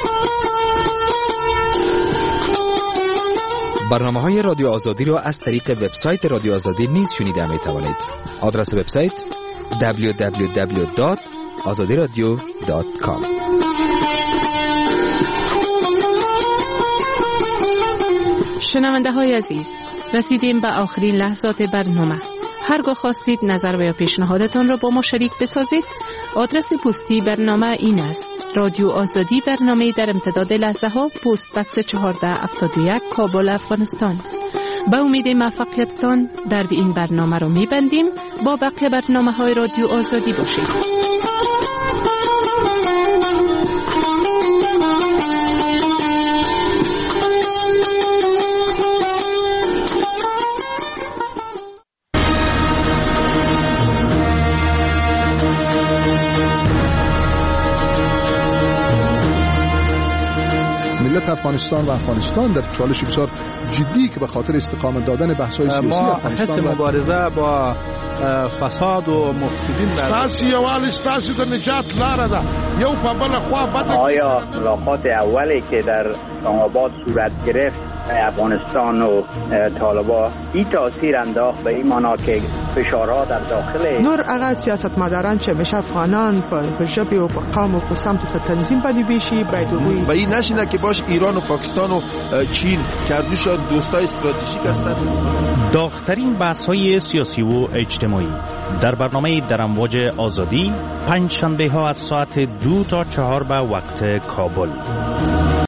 برنامه‌های رادیو آزادی را از طریق وبسایت رادیو آزادی نیز شنیده می‌توانید. آدرس وبسایت دبلیو دبلیو دبلیو دات آزادی رادیو دات کام. شنونده های عزیز، رسیدیم به آخرین لحظات برنامه. هرگاه خواستید نظر و یا پیشنهادتان را با ما شریک بسازید، آدرس پستی برنامه این است: رادیو آزادی، برنامه در امتداد لحظه ها، پست بکس چهارده هفتاد و یک، کابل، افغانستان. با امید موفقیتتان در این برنامه رو میبندیم. با بقیه برنامه های رادیو آزادی باشید. افغانستان و افغانستان در چالش بسیار جدی که به خاطر استقامت دادن بحث‌های سیاسی افغانستان حس مبارزه با فساد و مفسدین ستاسي یوال ستاسي د نجات لاره ده یو په بل خوا بد. آیا ملاقات اولی که در اسلام آباد صورت گرفت افغانستان و طالبان این تاثیر انداخت به این معنا که فشارها در داخل نور هغه سیاستمداران چې مشه افغانان په ژبه او په قوم او په سمت په تنظیم باندې بشي باید وي و این نشینه که باش ایران و پاکستان و چین کردوشان دوستای استراتژیک هستند. داغ‌ترین بحث‌های سیاسی و اجتماعی در برنامه در امواج آزادی پنج شنبه ها از ساعت دو تا چهار به وقت کابل.